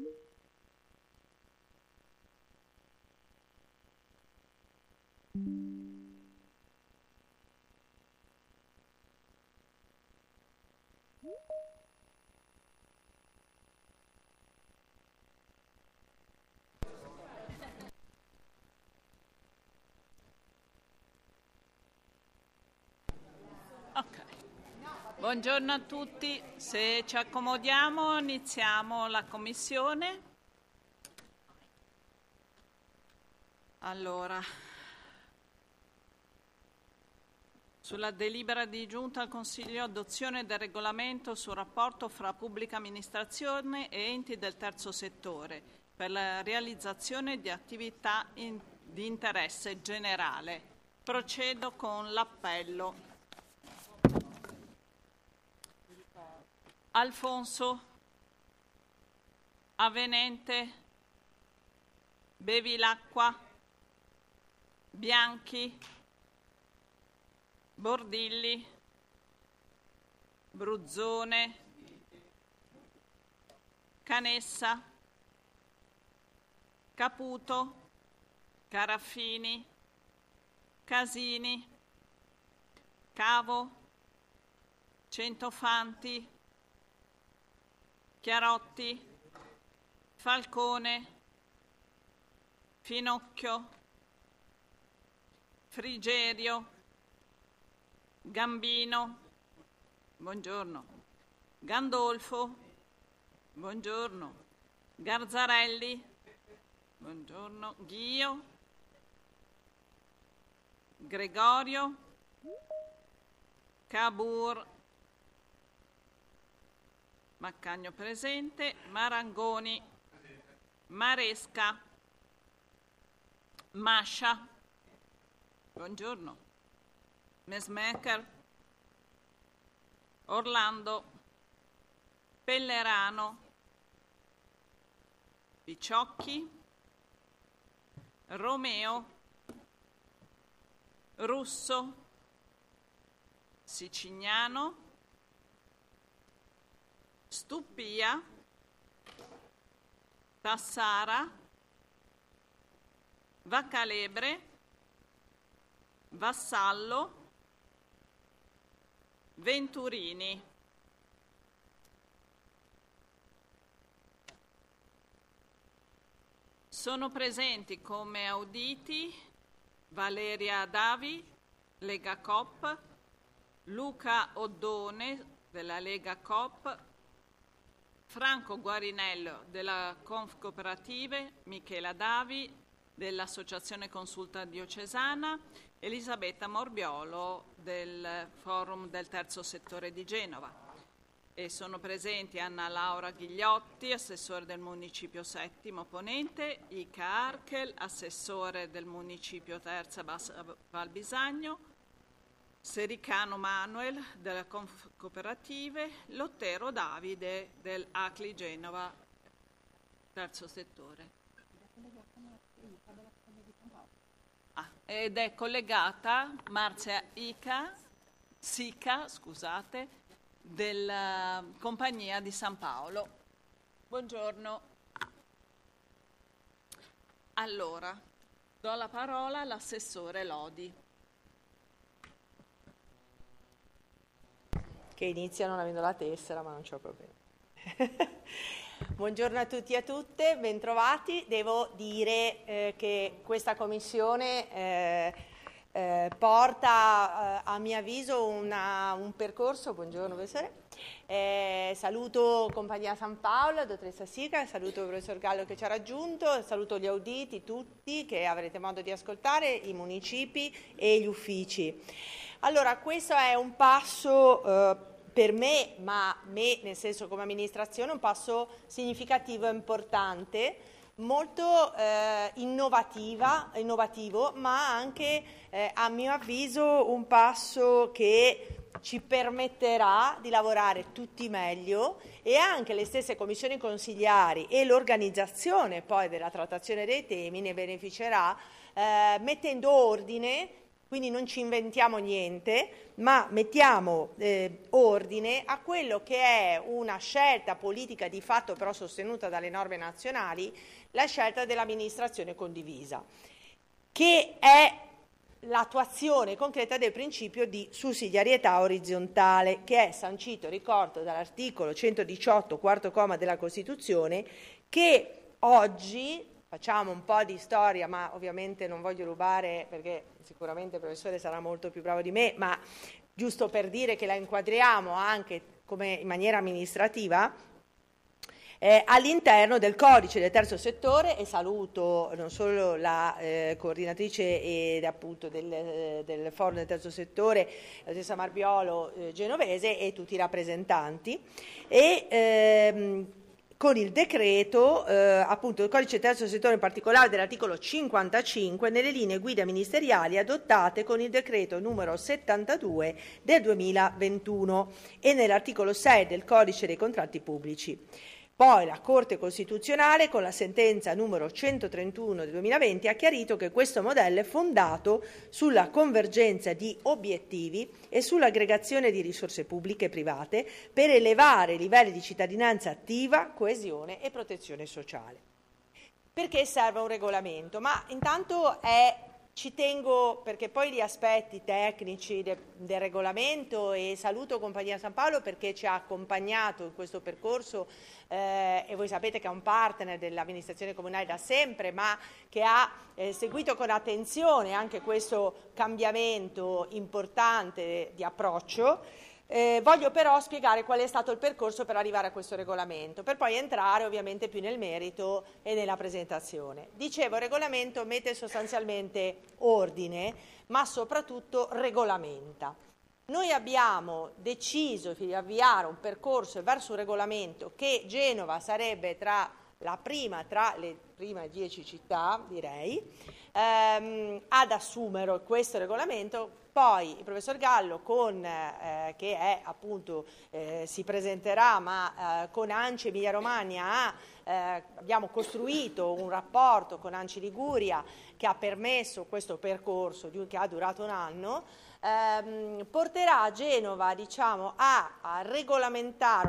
Buongiorno a tutti, se ci accomodiamo iniziamo la commissione. Allora, sulla delibera di giunta al Consiglio adozione del regolamento sul rapporto fra pubblica amministrazione e enti del terzo settore per la realizzazione di attività di interesse generale. Procedo con l'appello. Alfonso, Avenente, Bevilacqua, Bianchi, Bordilli, Bruzzone, Canessa, Caputo, Caraffini, Casini, Cavo, Centofanti, Chiarotti, Falcone, Finocchio, Frigerio, Gambino, buongiorno, Gandolfo, buongiorno, Garzarelli, buongiorno, Ghio, Gregorio, Cabur, Maccagno presente, Marangoni, Maresca, Mascia, buongiorno, Mesmaker, Orlando, Pellerano, Picciocchi, Romeo, Russo, Sicignano, Stupia, Tassara, Vaccalebre, Vassallo, Venturini. Sono presenti come auditi Valeria Davi, Lega Coop, Luca Oddone della Lega Coop, Franco Guarinello della Conf Cooperative, Michela Davi dell'Associazione Consulta Diocesana, Elisabetta Morbiolo del Forum del Terzo Settore di Genova. E sono presenti Anna Laura Ghigliotti, assessore del Municipio Settimo Ponente, Ica Archel, assessore del Municipio Terza Val Bisagno, Sericano Manuel della Conf Cooperative, Lottero Davide del ACLI Genova, terzo settore. Ed è collegata Marzia Sica, della Compagnia di San Paolo. Buongiorno. Allora, do la parola all'assessore Lodi. Che inizia non avendo la tessera, ma non c'è problema. Buongiorno a tutti e a tutte, bentrovati. Devo dire che questa commissione porta a mio avviso un percorso. Buongiorno professore. Saluto Compagnia San Paolo, dottoressa Sica, saluto il professor Gallo che ci ha raggiunto, saluto gli auditi tutti che avrete modo di ascoltare, i municipi e gli uffici. Allora, questo è un passo per me, nel senso come amministrazione, un passo significativo e importante, molto innovativo, ma anche a mio avviso un passo che ci permetterà di lavorare tutti meglio, e anche le stesse commissioni consigliari e l'organizzazione poi della trattazione dei temi ne beneficerà, mettendo ordine quindi non ci inventiamo niente, ma mettiamo ordine a quello che è una scelta politica di fatto però sostenuta dalle norme nazionali, la scelta dell'amministrazione condivisa, che è l'attuazione concreta del principio di sussidiarietà orizzontale, che è sancito, ricordo, dall'articolo 118, quarto comma della Costituzione, che oggi, facciamo un po' di storia, ma ovviamente non voglio rubare perché sicuramente il professore sarà molto più bravo di me, ma giusto per dire che la inquadriamo anche come in maniera amministrativa, all'interno del codice del terzo settore, e saluto non solo la coordinatrice ed appunto del forum del terzo settore, la stessa Marbiolo genovese, e tutti i rappresentanti, e con il decreto, appunto il codice terzo settore, in particolare dell'articolo 55, nelle linee guida ministeriali adottate con il decreto numero 72 del 2021 e nell'articolo 6 del codice dei contratti pubblici. Poi la Corte Costituzionale, con la sentenza numero 131 del 2020, ha chiarito che questo modello è fondato sulla convergenza di obiettivi e sull'aggregazione di risorse pubbliche e private per elevare i livelli di cittadinanza attiva, coesione e protezione sociale. Perché serve un regolamento? Ma intanto ci tengo, perché poi gli aspetti tecnici del regolamento, e saluto Compagnia San Paolo perché ci ha accompagnato in questo percorso, e voi sapete che è un partner dell'amministrazione comunale da sempre, ma che ha seguito con attenzione anche questo cambiamento importante di approccio. Voglio però spiegare qual è stato il percorso per arrivare a questo regolamento, per poi entrare ovviamente più nel merito e nella presentazione. Dicevo, il regolamento mette sostanzialmente ordine, ma soprattutto regolamenta. Noi abbiamo deciso di avviare un percorso verso un regolamento che Genova sarebbe tra le prime 10 città, direi, ad assumere questo regolamento. Poi il professor Gallo, che è appunto si presenterà, ma con ANCI Emilia Romagna abbiamo costruito un rapporto con ANCI Liguria che ha permesso questo percorso che ha durato un anno. Porterà Genova, diciamo, a regolamentare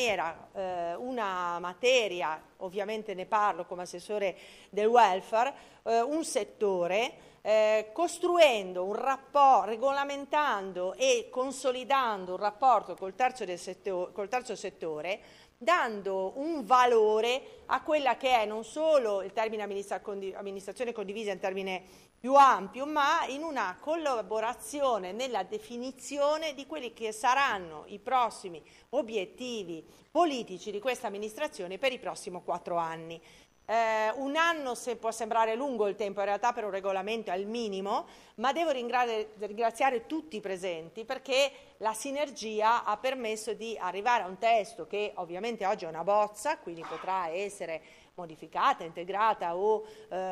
una materia, ovviamente ne parlo come assessore del welfare, un settore, costruendo un rapporto, regolamentando e consolidando un rapporto col terzo settore, dando un valore a quella che è non solo il termine amministrazione condivisa in termine più ampio, ma in una collaborazione nella definizione di quelli che saranno i prossimi obiettivi politici di questa amministrazione per i prossimi 4 anni. Un anno può sembrare lungo il tempo, in realtà per un regolamento è il minimo, ma devo ringraziare tutti i presenti perché la sinergia ha permesso di arrivare a un testo che ovviamente oggi è una bozza, quindi potrà essere modificata, integrata o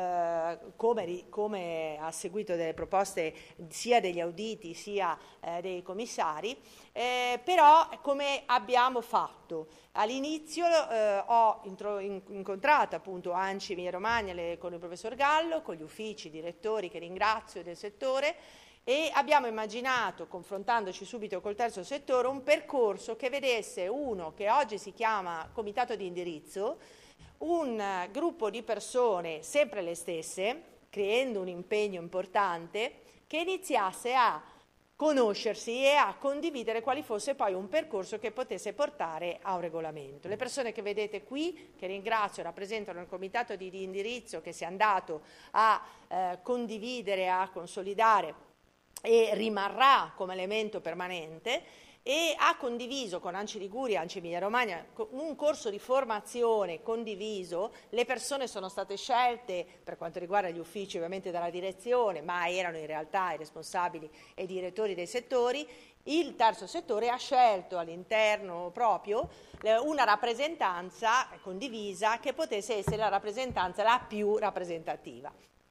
come ha seguito delle proposte sia degli auditi sia dei commissari, però come abbiamo fatto? All'inizio ho incontrato appunto ANCI Emilia Romagna con il professor Gallo, con gli uffici direttori che ringrazio del settore, e abbiamo immaginato, confrontandoci subito col terzo settore, un percorso che vedesse uno che oggi si chiama comitato di indirizzo, un gruppo di persone sempre le stesse, creando un impegno importante, che iniziasse a conoscersi e a condividere quali fosse poi un percorso che potesse portare a un regolamento. Le persone che vedete qui, che ringrazio, rappresentano il comitato di indirizzo che si è andato a condividere, a consolidare e rimarrà come elemento permanente, e ha condiviso con ANCI Liguria e ANCI Emilia Romagna un corso di formazione condiviso. Le persone sono state scelte per quanto riguarda gli uffici ovviamente dalla direzione, ma erano in realtà i responsabili e i direttori dei settori. Il terzo settore ha scelto all'interno proprio una rappresentanza condivisa che potesse essere la rappresentanza la più rappresentativa.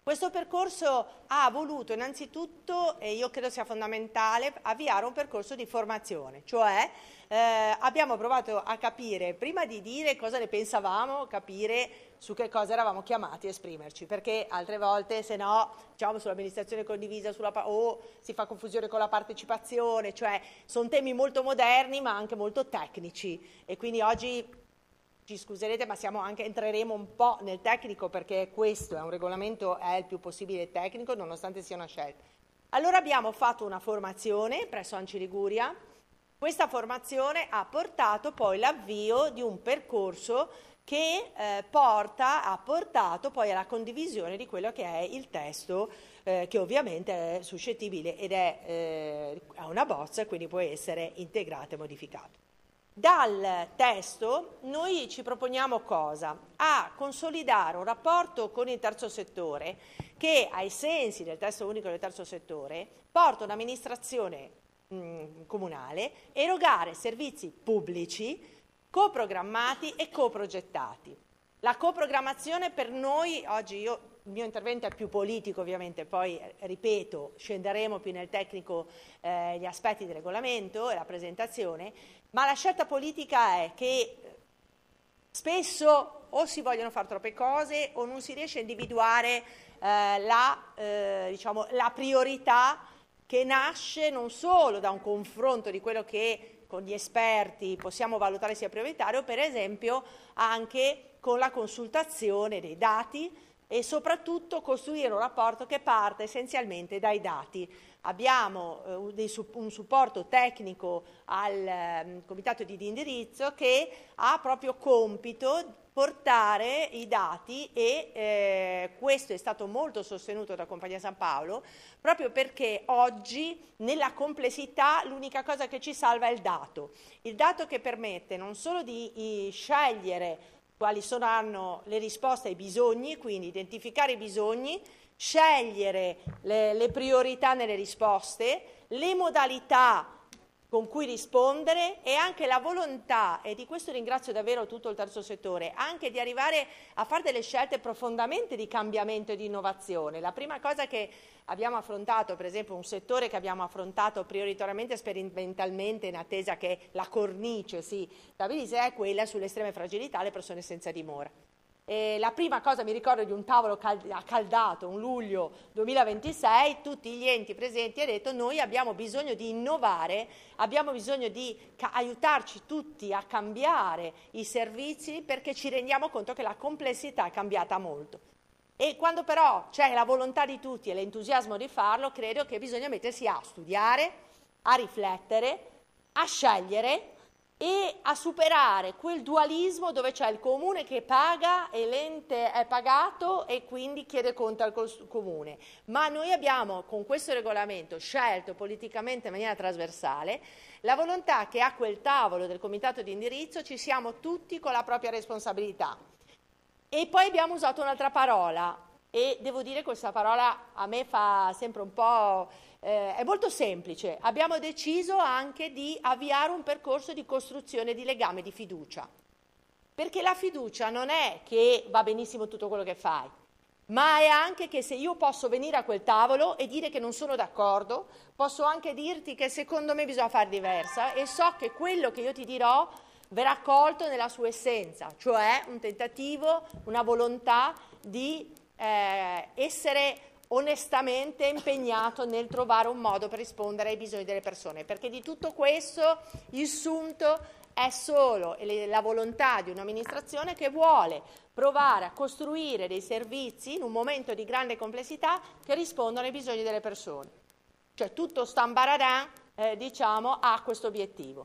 Questo percorso ha voluto innanzitutto, e io credo sia fondamentale, avviare un percorso di formazione, cioè abbiamo provato a capire, prima di dire cosa ne pensavamo, capire su che cosa eravamo chiamati a esprimerci, perché altre volte, se no, diciamo sull'amministrazione condivisa o si fa confusione con la partecipazione, cioè sono temi molto moderni ma anche molto tecnici, e quindi oggi ci scuserete ma entreremo un po' nel tecnico, perché questo è un regolamento, è il più possibile tecnico nonostante sia una scelta. Allora abbiamo fatto una formazione presso ANCI Liguria. Questa formazione ha portato poi l'avvio di un percorso che ha portato poi alla condivisione di quello che è il testo, che ovviamente è suscettibile ed è una bozza, quindi può essere integrato e modificato. Dal testo noi ci proponiamo cosa? A consolidare un rapporto con il terzo settore che, ai sensi del testo unico del terzo settore, porta un'amministrazione comunale a erogare servizi pubblici coprogrammati e coprogettati. La coprogrammazione per noi, oggi il mio intervento è più politico ovviamente, poi ripeto, scenderemo più nel tecnico gli aspetti del regolamento e la presentazione, ma la scelta politica è che spesso o si vogliono fare troppe cose o non si riesce a individuare la priorità, che nasce non solo da un confronto di quello che con gli esperti possiamo valutare sia prioritario, per esempio anche con la consultazione dei dati e soprattutto costruire un rapporto che parte essenzialmente dai dati. Abbiamo un supporto tecnico al comitato di indirizzo che ha proprio compito portare i dati e questo è stato molto sostenuto da Compagnia San Paolo, proprio perché oggi nella complessità l'unica cosa che ci salva è il dato che permette non solo di scegliere quali saranno le risposte ai bisogni, quindi identificare i bisogni, scegliere le priorità nelle risposte, le modalità con cui rispondere e anche la volontà, e di questo ringrazio davvero tutto il terzo settore, anche di arrivare a fare delle scelte profondamente di cambiamento e di innovazione. La prima cosa che abbiamo affrontato, per esempio un settore che abbiamo affrontato prioritariamente sperimentalmente in attesa che la cornice si stabilisse, è quella sulle estreme fragilità, le persone senza dimora. La prima cosa, mi ricordo di un tavolo accaldato, un luglio 2026, tutti gli enti presenti hanno detto: noi abbiamo bisogno di innovare, abbiamo bisogno di aiutarci tutti a cambiare i servizi, perché ci rendiamo conto che la complessità è cambiata molto. E quando però c'è la volontà di tutti e l'entusiasmo di farlo, credo che bisogna mettersi a studiare, a riflettere, a scegliere e a superare quel dualismo dove c'è il comune che paga e l'ente è pagato e quindi chiede conto al comune. Ma noi abbiamo con questo regolamento scelto politicamente in maniera trasversale la volontà che a quel tavolo del comitato di indirizzo ci siamo tutti con la propria responsabilità. E poi abbiamo usato un'altra parola, e devo dire che questa parola a me fa sempre un po'... è molto semplice. Abbiamo deciso anche di avviare un percorso di costruzione di legame di fiducia, perché la fiducia non è che va benissimo tutto quello che fai, ma è anche che se io posso venire a quel tavolo e dire che non sono d'accordo, posso anche dirti che secondo me bisogna fare diversa e so che quello che io ti dirò verrà accolto nella sua essenza, cioè un tentativo, una volontà di essere onestamente impegnato nel trovare un modo per rispondere ai bisogni delle persone, perché di tutto questo il sunto è solo la volontà di un'amministrazione che vuole provare a costruire dei servizi in un momento di grande complessità che rispondono ai bisogni delle persone. Cioè tutto stambaradan ha questo obiettivo.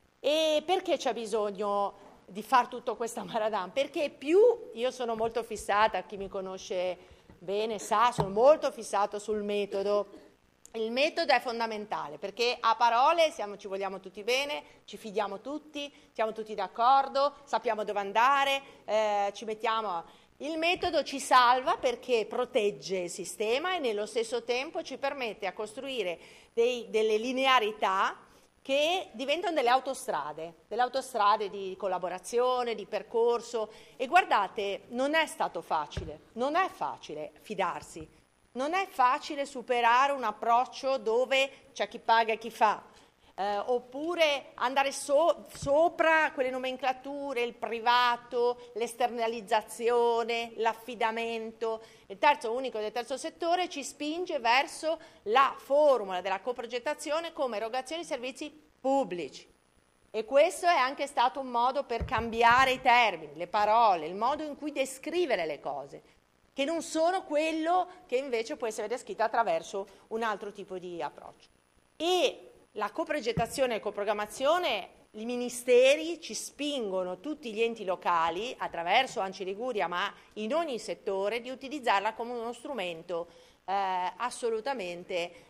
E perché c'è bisogno di fare tutto questo ambaradan? Perché io sono molto fissata, chi mi conosce bene sa, sono molto fissato sul metodo. Il metodo è fondamentale perché a parole ci vogliamo tutti bene, ci fidiamo tutti, siamo tutti d'accordo, sappiamo dove andare, ci mettiamo. Il metodo ci salva perché protegge il sistema e nello stesso tempo ci permette a costruire delle linearità che diventano delle autostrade di collaborazione, di percorso. E guardate, non è stato facile, non è facile fidarsi, non è facile superare un approccio dove c'è chi paga e chi fa, oppure andare sopra quelle nomenclature, il privato, l'esternalizzazione, l'affidamento. Il terzo unico del terzo settore ci spinge verso la formula della coprogettazione come erogazione di servizi pubblici. E questo è anche stato un modo per cambiare i termini, le parole, il modo in cui descrivere le cose, che non sono quello che invece può essere descritto attraverso un altro tipo di approccio. E la coprogettazione e coprogrammazione, i ministeri ci spingono, tutti gli enti locali, attraverso ANCI Liguria, ma in ogni settore, di utilizzarla come uno strumento assolutamente,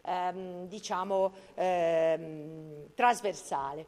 trasversale.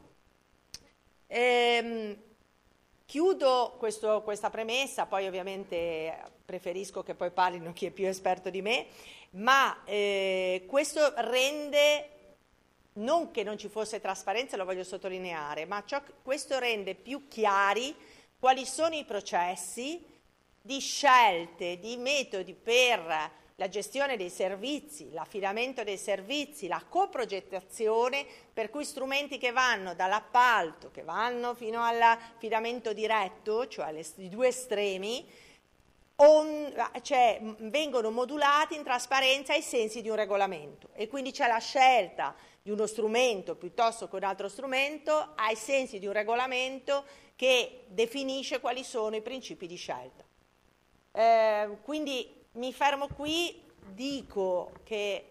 Chiudo questa premessa, poi ovviamente preferisco che poi parlino chi è più esperto di me, ma questo rende, non che non ci fosse trasparenza, lo voglio sottolineare, ma questo rende più chiari quali sono i processi di scelte, di metodi per la gestione dei servizi, l'affidamento dei servizi, la coprogettazione, per cui strumenti che vanno dall'appalto, che vanno fino all'affidamento diretto, cioè i due estremi, vengono modulati in trasparenza ai sensi di un regolamento, e quindi c'è la scelta di uno strumento piuttosto che un altro strumento ai sensi di un regolamento che definisce quali sono i principi di scelta. Quindi mi fermo qui, dico che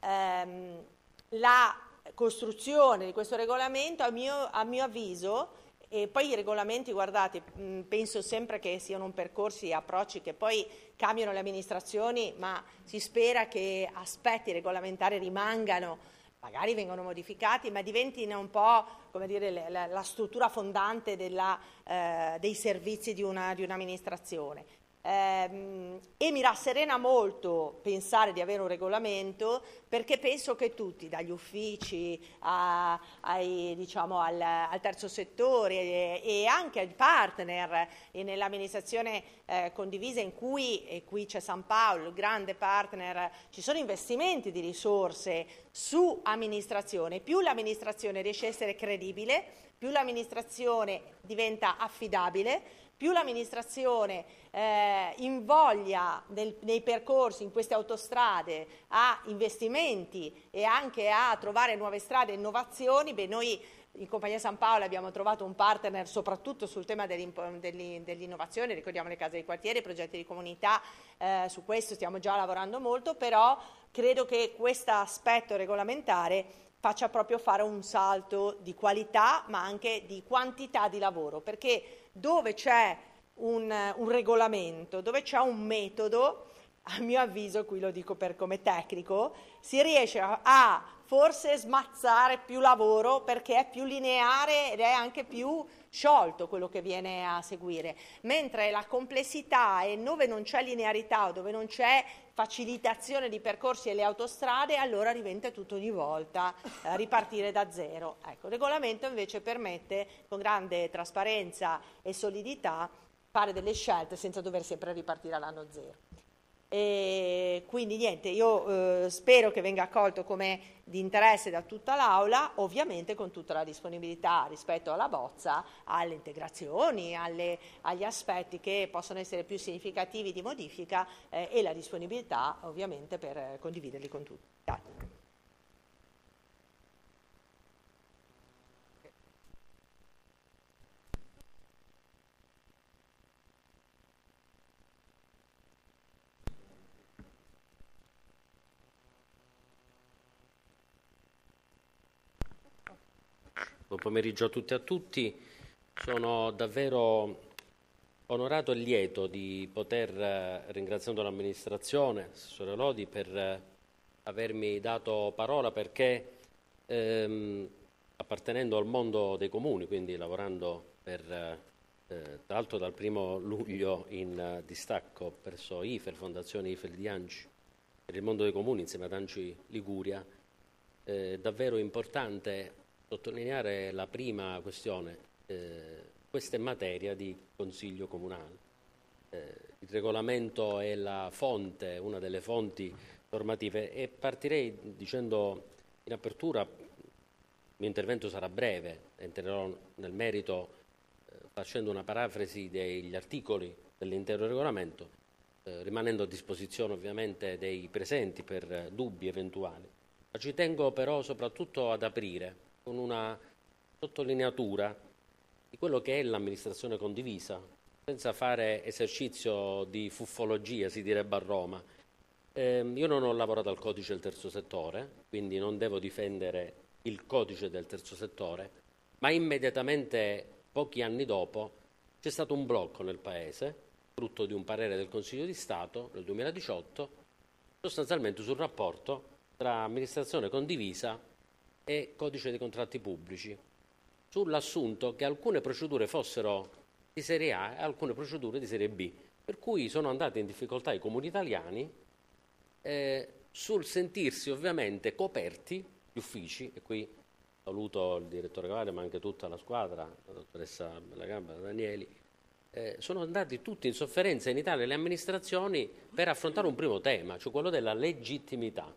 la costruzione di questo regolamento, a mio avviso, e poi i regolamenti, guardate, penso sempre che siano un percorso e approcci che poi cambiano le amministrazioni, ma si spera che aspetti regolamentari rimangano, magari vengono modificati, ma diventino un po', come dire, la struttura fondante dei servizi di un'amministrazione. E mi rasserena molto pensare di avere un regolamento, perché penso che tutti, dagli uffici al terzo settore e anche ai partner nell'amministrazione condivisa, in cui, e qui c'è San Paolo, il grande partner, ci sono investimenti di risorse su amministrazione. Più l'amministrazione riesce a essere credibile, più l'amministrazione diventa affidabile, più l'amministrazione invoglia nei percorsi, in queste autostrade, a investimenti e anche a trovare nuove strade e innovazioni. Noi in Compagnia San Paolo abbiamo trovato un partner soprattutto sul tema dell'innovazione, ricordiamo le case dei quartieri, i progetti di comunità, su questo stiamo già lavorando molto, però credo che questo aspetto regolamentare faccia proprio fare un salto di qualità ma anche di quantità di lavoro, perché dove c'è un regolamento, dove c'è un metodo, a mio avviso, qui lo dico come tecnico, si riesce a forse smazzare più lavoro, perché è più lineare ed è anche più sciolto quello che viene a seguire, mentre la complessità, e dove non c'è linearità o dove non c'è facilitazione di percorsi e le autostrade, allora diventa tutto ogni volta ripartire da zero. Ecco, il regolamento invece permette, con grande trasparenza e solidità, fare delle scelte senza dover sempre ripartire all'anno zero. E quindi niente, io spero che venga accolto come di interesse da tutta l'Aula, ovviamente con tutta la disponibilità rispetto alla bozza, alle integrazioni, agli aspetti che possono essere più significativi di modifica, e la disponibilità ovviamente per condividerli con tutti. Grazie. Buon pomeriggio a tutti e a tutti. Sono davvero onorato e lieto di poter, ringraziando l'amministrazione, Assessore Lodi, per avermi dato parola, perché appartenendo al mondo dei comuni, quindi lavorando tra l'altro dal 1° luglio in distacco presso IFER, Fondazione IFER di ANCI, per il mondo dei comuni insieme ad ANCI Liguria, è davvero importante sottolineare la prima questione. Questa è materia di Consiglio Comunale. Il regolamento è la fonte, una delle fonti normative, e partirei dicendo in apertura, il mio intervento sarà breve, entrerò nel merito facendo una parafrasi degli articoli dell'intero regolamento, rimanendo a disposizione ovviamente dei presenti per dubbi eventuali. Ma ci tengo però soprattutto ad aprire con una sottolineatura di quello che è l'amministrazione condivisa, senza fare esercizio di fuffologia, si direbbe a Roma. Io non ho lavorato al codice del terzo settore, quindi non devo difendere il codice del terzo settore, ma immediatamente, pochi anni dopo, c'è stato un blocco nel Paese, frutto di un parere del Consiglio di Stato nel 2018, sostanzialmente sul rapporto tra amministrazione condivisa e codice dei contratti pubblici, sull'assunto che alcune procedure fossero di serie A e alcune procedure di serie B, per cui sono andati in difficoltà i comuni italiani sul sentirsi ovviamente coperti gli uffici, e qui saluto il direttore Cavalli ma anche tutta la squadra, la dottoressa Bellagamba, Danieli, sono andati tutti in sofferenza in Italia le amministrazioni per affrontare un primo tema, cioè quello della legittimità.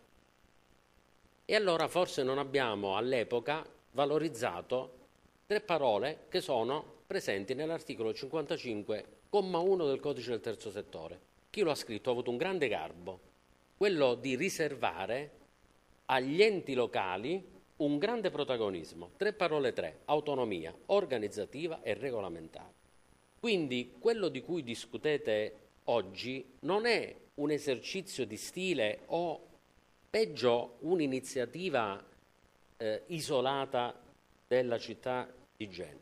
E allora forse non abbiamo all'epoca valorizzato 3 parole che sono presenti nell'articolo 55,1 del codice del terzo settore. Chi lo ha scritto ha avuto un grande garbo, quello di riservare agli enti locali un grande protagonismo. 3 parole, autonomia organizzativa e regolamentare. Quindi quello di cui discutete oggi non è un esercizio di stile o, peggio, un'iniziativa isolata della città di Genova.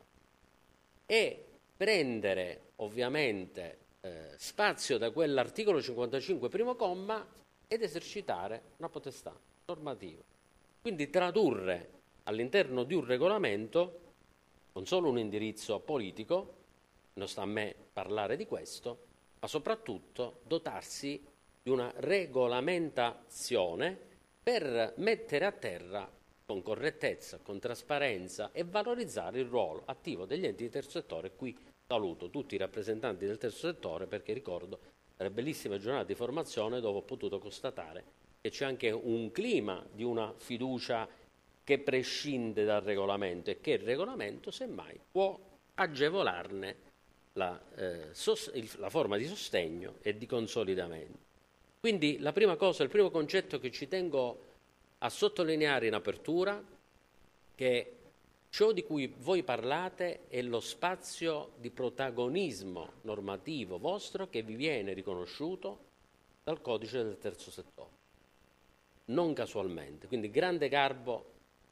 È prendere ovviamente spazio da quell'articolo 55 primo comma ed esercitare una potestà normativa. Quindi tradurre all'interno di un regolamento non solo un indirizzo politico, non sta a me parlare di questo, ma soprattutto dotarsi di una regolamentazione per mettere a terra con correttezza, con trasparenza e valorizzare il ruolo attivo degli enti di terzo settore. Qui saluto tutti i rappresentanti del terzo settore perché ricordo le bellissime giornate di formazione dove ho potuto constatare che c'è anche un clima di una fiducia che prescinde dal regolamento e che il regolamento semmai può agevolarne la forma di sostegno e di consolidamento. Quindi la prima cosa, il primo concetto che ci tengo a sottolineare in apertura, che ciò di cui voi parlate è lo spazio di protagonismo normativo vostro che vi viene riconosciuto dal codice del terzo settore, non casualmente. Quindi grande garbo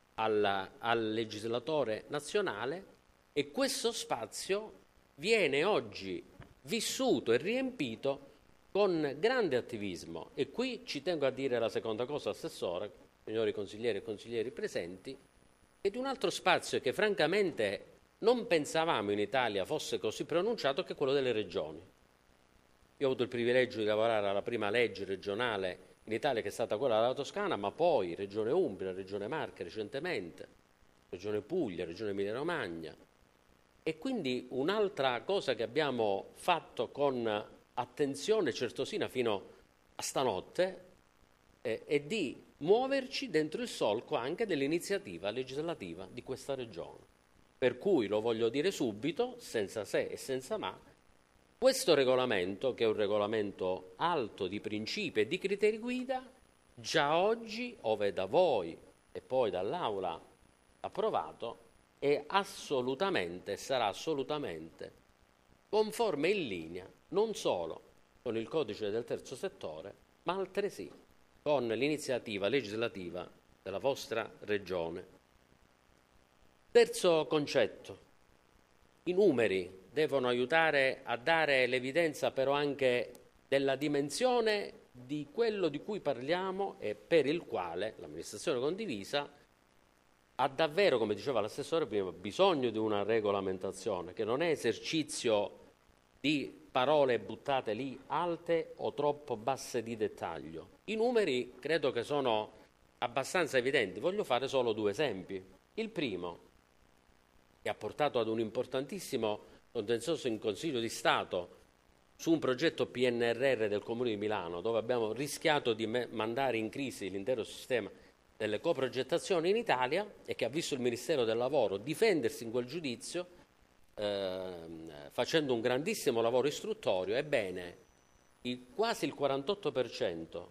al legislatore nazionale, e questo spazio viene oggi vissuto e riempito con grande attivismo. E qui ci tengo a dire la seconda cosa, Assessore, signori consiglieri e consiglieri presenti, e di un altro spazio che francamente non pensavamo in Italia fosse così pronunciato, che è quello delle regioni. Io ho avuto il privilegio di lavorare alla prima legge regionale in Italia, che è stata quella della Toscana, ma poi Regione Umbria, Regione Marche recentemente, Regione Puglia, Regione Emilia-Romagna. E quindi un'altra cosa che abbiamo fatto con attenzione certosina fino a stanotte è di muoverci dentro il solco anche dell'iniziativa legislativa di questa regione. Per cui, lo voglio dire subito, senza se e senza ma, questo regolamento, che è un regolamento alto di principi e di criteri guida, già oggi, ove da voi e poi dall'Aula approvato, è assolutamente, sarà assolutamente conforme e in linea non solo con il codice del terzo settore, ma altresì con l'iniziativa legislativa della vostra regione. Terzo concetto: i numeri devono aiutare a dare l'evidenza però anche della dimensione di quello di cui parliamo e per il quale l'amministrazione condivisa ha davvero, come diceva l'assessore prima, bisogno di una regolamentazione che non è esercizio di parole buttate lì alte o troppo basse di dettaglio. I numeri credo che sono abbastanza evidenti, voglio fare solo 2 esempi. Il primo, che ha portato ad un importantissimo contenzioso in Consiglio di Stato su un progetto PNRR del Comune di Milano, dove abbiamo rischiato di mandare in crisi l'intero sistema delle coprogettazioni in Italia, e che ha visto il Ministero del Lavoro difendersi in quel giudizio facendo un grandissimo lavoro istruttorio. Ebbene, quasi il 48%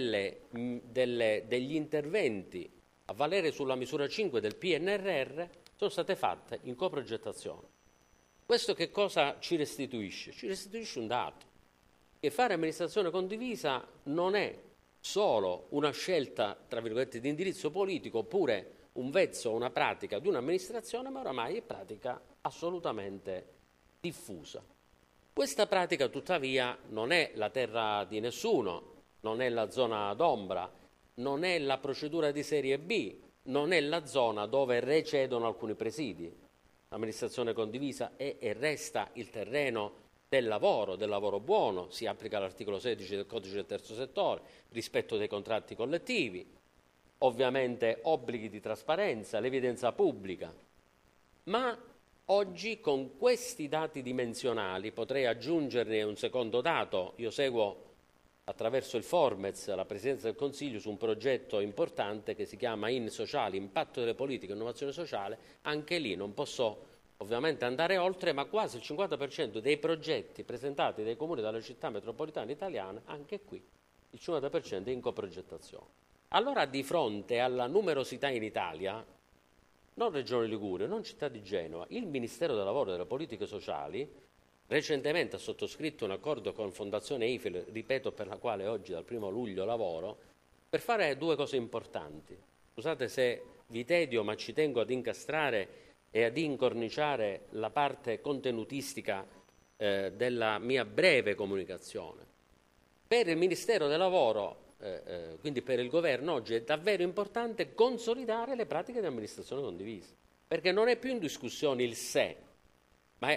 degli interventi a valere sulla misura 5 del PNRR sono state fatte in coprogettazione. Questo che cosa ci restituisce? Ci restituisce un dato, che fare amministrazione condivisa non è solo una scelta, tra virgolette, di indirizzo politico, oppure un vezzo o una pratica di un'amministrazione, ma oramai è pratica assolutamente diffusa. Questa pratica, tuttavia, non è la terra di nessuno, non è la zona d'ombra, non è la procedura di serie B, non è la zona dove recedono alcuni presidi. L'amministrazione condivisa è e resta il terreno del lavoro buono, si applica l'articolo 16 del Codice del Terzo Settore, rispetto dei contratti collettivi, ovviamente obblighi di trasparenza, l'evidenza pubblica. Ma oggi, con questi dati dimensionali, potrei aggiungerne un secondo dato. Io seguo attraverso il Formez la Presidenza del Consiglio su un progetto importante che si chiama IN Sociale, Impatto delle politiche e innovazione sociale. Anche lì non posso ovviamente andare oltre, ma quasi il 50% dei progetti presentati dai comuni dalle città metropolitane italiane, anche qui il 50% è in coprogettazione. Allora, di fronte alla numerosità in Italia, non Regione Liguria, non città di Genova, il Ministero del Lavoro e delle Politiche Sociali recentemente ha sottoscritto un accordo con Fondazione Eiffel, ripeto, per la quale oggi dal 1 luglio lavoro, per fare due cose importanti. Scusate se vi tedio, ma ci tengo ad incastrare e ad incorniciare la parte contenutistica della mia breve comunicazione. Per il Ministero del Lavoro, quindi per il Governo, oggi è davvero importante consolidare le pratiche di amministrazione condivisa, perché non è più in discussione il se, ma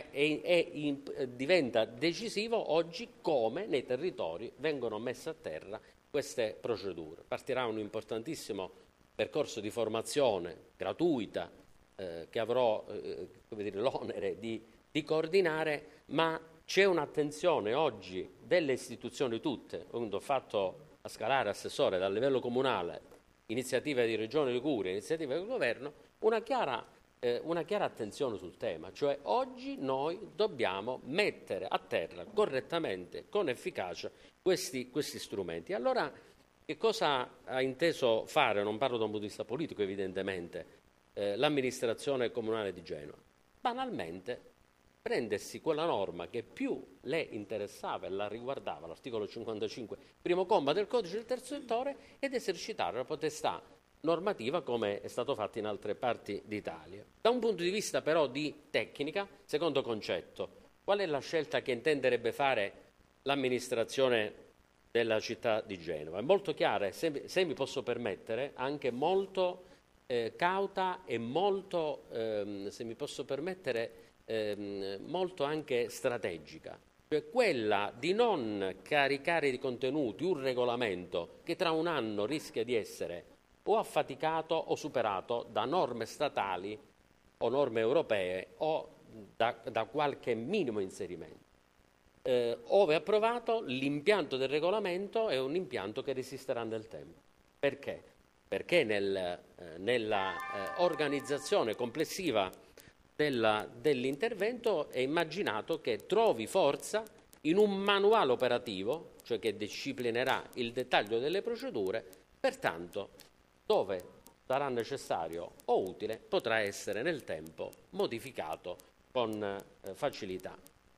diventa decisivo oggi come nei territori vengono messe a terra queste procedure. Partirà un importantissimo percorso di formazione gratuita che avrò l'onere di coordinare, ma c'è un'attenzione oggi delle istituzioni tutte. Ho fatto a scalare assessore dal livello comunale, iniziative di Regione Liguria, iniziative del Governo, una chiara attenzione sul tema, cioè oggi noi dobbiamo mettere a terra correttamente, con efficacia, questi strumenti. Allora, che cosa ha inteso fare? Non parlo da un punto di vista politico, evidentemente, l'amministrazione comunale di Genova. Banalmente, prendersi quella norma che più le interessava e la riguardava, l'articolo 55, primo comma del Codice del Terzo Settore, ed esercitare la potestà normativa come è stato fatto in altre parti d'Italia. Da un punto di vista però di tecnica, secondo concetto, qual è la scelta che intenderebbe fare l'amministrazione della città di Genova? È molto chiara e, se mi posso permettere, anche molto cauta e molto, se mi posso permettere, molto anche strategica, cioè quella di non caricare di contenuti un regolamento che tra un anno rischia di essere o affaticato o superato da norme statali o norme europee o da qualche minimo inserimento. Ove approvato, l'impianto del regolamento è un impianto che resisterà nel tempo. Perché? Perché nella organizzazione complessiva dell'intervento è immaginato che trovi forza in un manuale operativo, cioè che disciplinerà il dettaglio delle procedure, pertanto dove sarà necessario o utile potrà essere nel tempo modificato con facilità.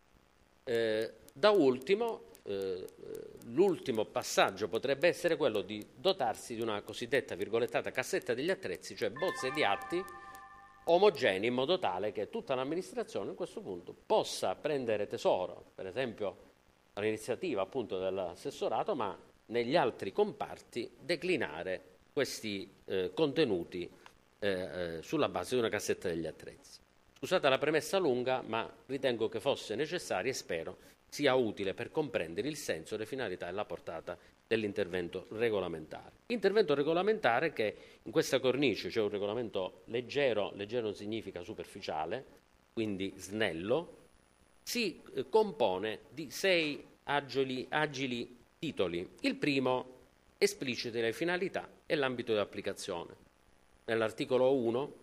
Da ultimo, l'ultimo passaggio potrebbe essere quello di dotarsi di una cosiddetta virgolettata cassetta degli attrezzi, cioè bozze di atti omogenei, in modo tale che tutta l'amministrazione a questo punto possa prendere tesoro, per esempio all'iniziativa appunto dell'assessorato, ma negli altri comparti declinare questi contenuti sulla base di una cassetta degli attrezzi. Scusate la premessa lunga, ma ritengo che fosse necessaria e spero sia utile per comprendere il senso, le finalità e la portata dell'intervento regolamentare. Intervento regolamentare che in questa cornice c'è un regolamento leggero non significa superficiale, quindi snello, si compone di 6 agili titoli. Il primo esplicita le finalità e l'ambito di applicazione. Nell'articolo 1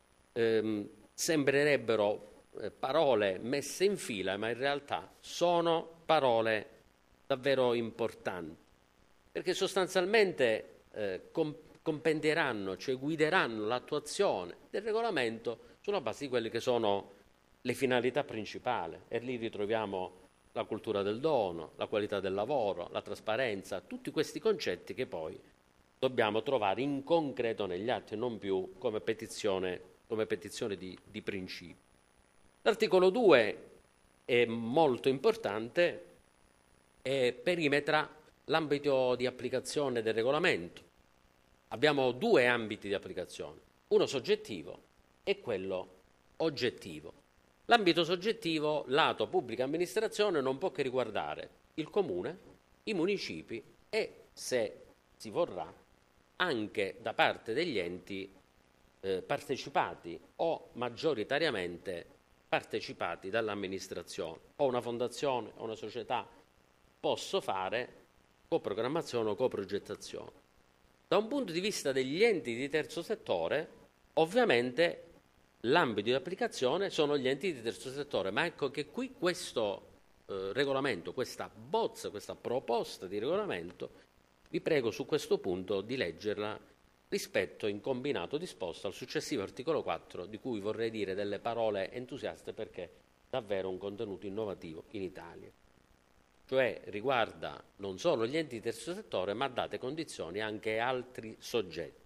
sembrerebbero parole messe in fila, ma in realtà sono parole davvero importanti, perché sostanzialmente compendieranno, cioè guideranno l'attuazione del regolamento sulla base di quelle che sono le finalità principali, e lì ritroviamo la cultura del dono, la qualità del lavoro, la trasparenza, tutti questi concetti che poi dobbiamo trovare in concreto negli atti e non più come petizione di principio. L'articolo 2 è molto importante e perimetra l'ambito di applicazione del regolamento. Abbiamo 2 ambiti di applicazione, uno soggettivo e quello oggettivo. L'ambito soggettivo, lato pubblica amministrazione, non può che riguardare il comune, i municipi e, se si vorrà, anche da parte degli enti partecipati o maggioritariamente partecipati dall'amministrazione. O una fondazione o una società posso fare coprogrammazione o coprogettazione. Da un punto di vista degli enti di terzo settore, ovviamente l'ambito di applicazione sono gli enti di terzo settore, ma ecco che qui questo regolamento, questa bozza, questa proposta di regolamento, vi prego su questo punto di leggerla rispetto in combinato disposto al successivo articolo 4, di cui vorrei dire delle parole entusiaste perché è davvero un contenuto innovativo in Italia. Cioè riguarda non solo gli enti di terzo settore, ma date condizioni anche altri soggetti.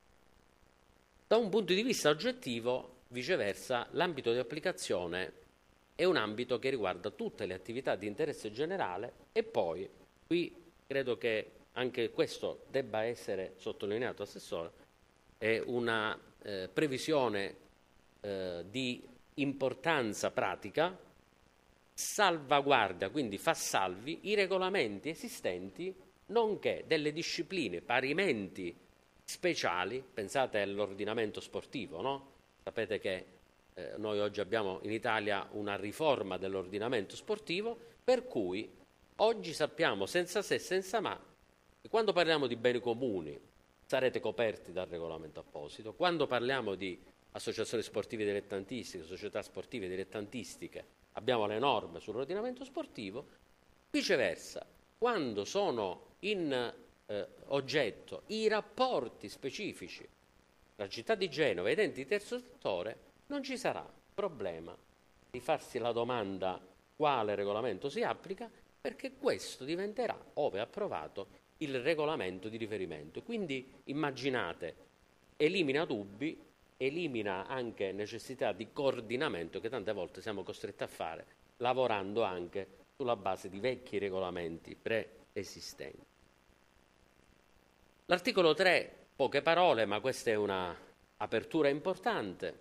Da un punto di vista oggettivo, viceversa, l'ambito di applicazione è un ambito che riguarda tutte le attività di interesse generale e poi, qui credo che anche questo debba essere sottolineato, Assessore, è una previsione di importanza pratica, salvaguardia, quindi fa salvi i regolamenti esistenti, nonché delle discipline parimenti speciali. Pensate all'ordinamento sportivo, no? Sapete che noi oggi abbiamo in Italia una riforma dell'ordinamento sportivo, per cui oggi sappiamo senza se e senza ma che quando parliamo di beni comuni sarete coperti dal regolamento apposito, quando parliamo di associazioni sportive dilettantistiche, società sportive dilettantistiche, abbiamo le norme sull'ordinamento sportivo. Viceversa, quando sono in oggetto i rapporti specifici tra città di Genova ed enti di terzo settore, non ci sarà problema di farsi la domanda quale regolamento si applica, perché questo diventerà, ove approvato, il regolamento di riferimento. Quindi immaginate, elimina dubbi, elimina anche necessità di coordinamento che tante volte siamo costretti a fare, lavorando anche sulla base di vecchi regolamenti preesistenti. L'articolo 3, poche parole, ma questa è una apertura importante,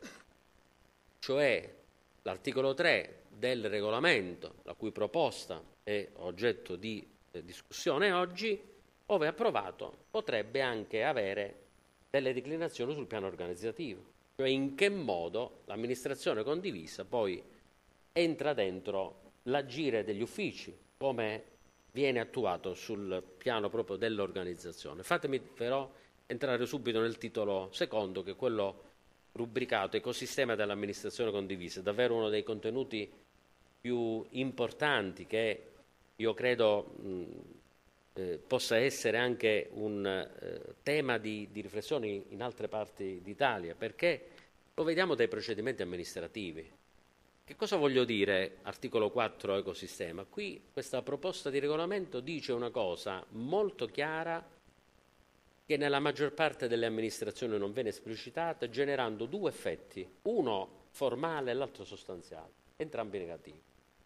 cioè l'articolo 3 del regolamento, la cui proposta è oggetto di discussione oggi, ove approvato, potrebbe anche avere delle declinazioni sul piano organizzativo, cioè in che modo l'amministrazione condivisa poi entra dentro l'agire degli uffici, come viene attuato sul piano proprio dell'organizzazione. Fatemi però entrare subito nel titolo secondo, che è quello rubricato Ecosistema dell'amministrazione condivisa, davvero uno dei contenuti più importanti che io credo possa essere anche un tema di riflessione in altre parti d'Italia, perché lo vediamo dai procedimenti amministrativi. Che cosa voglio dire articolo 4 ecosistema? Qui questa proposta di regolamento dice una cosa molto chiara che nella maggior parte delle amministrazioni non viene esplicitata, generando 2 effetti, uno formale e l'altro sostanziale, entrambi negativi.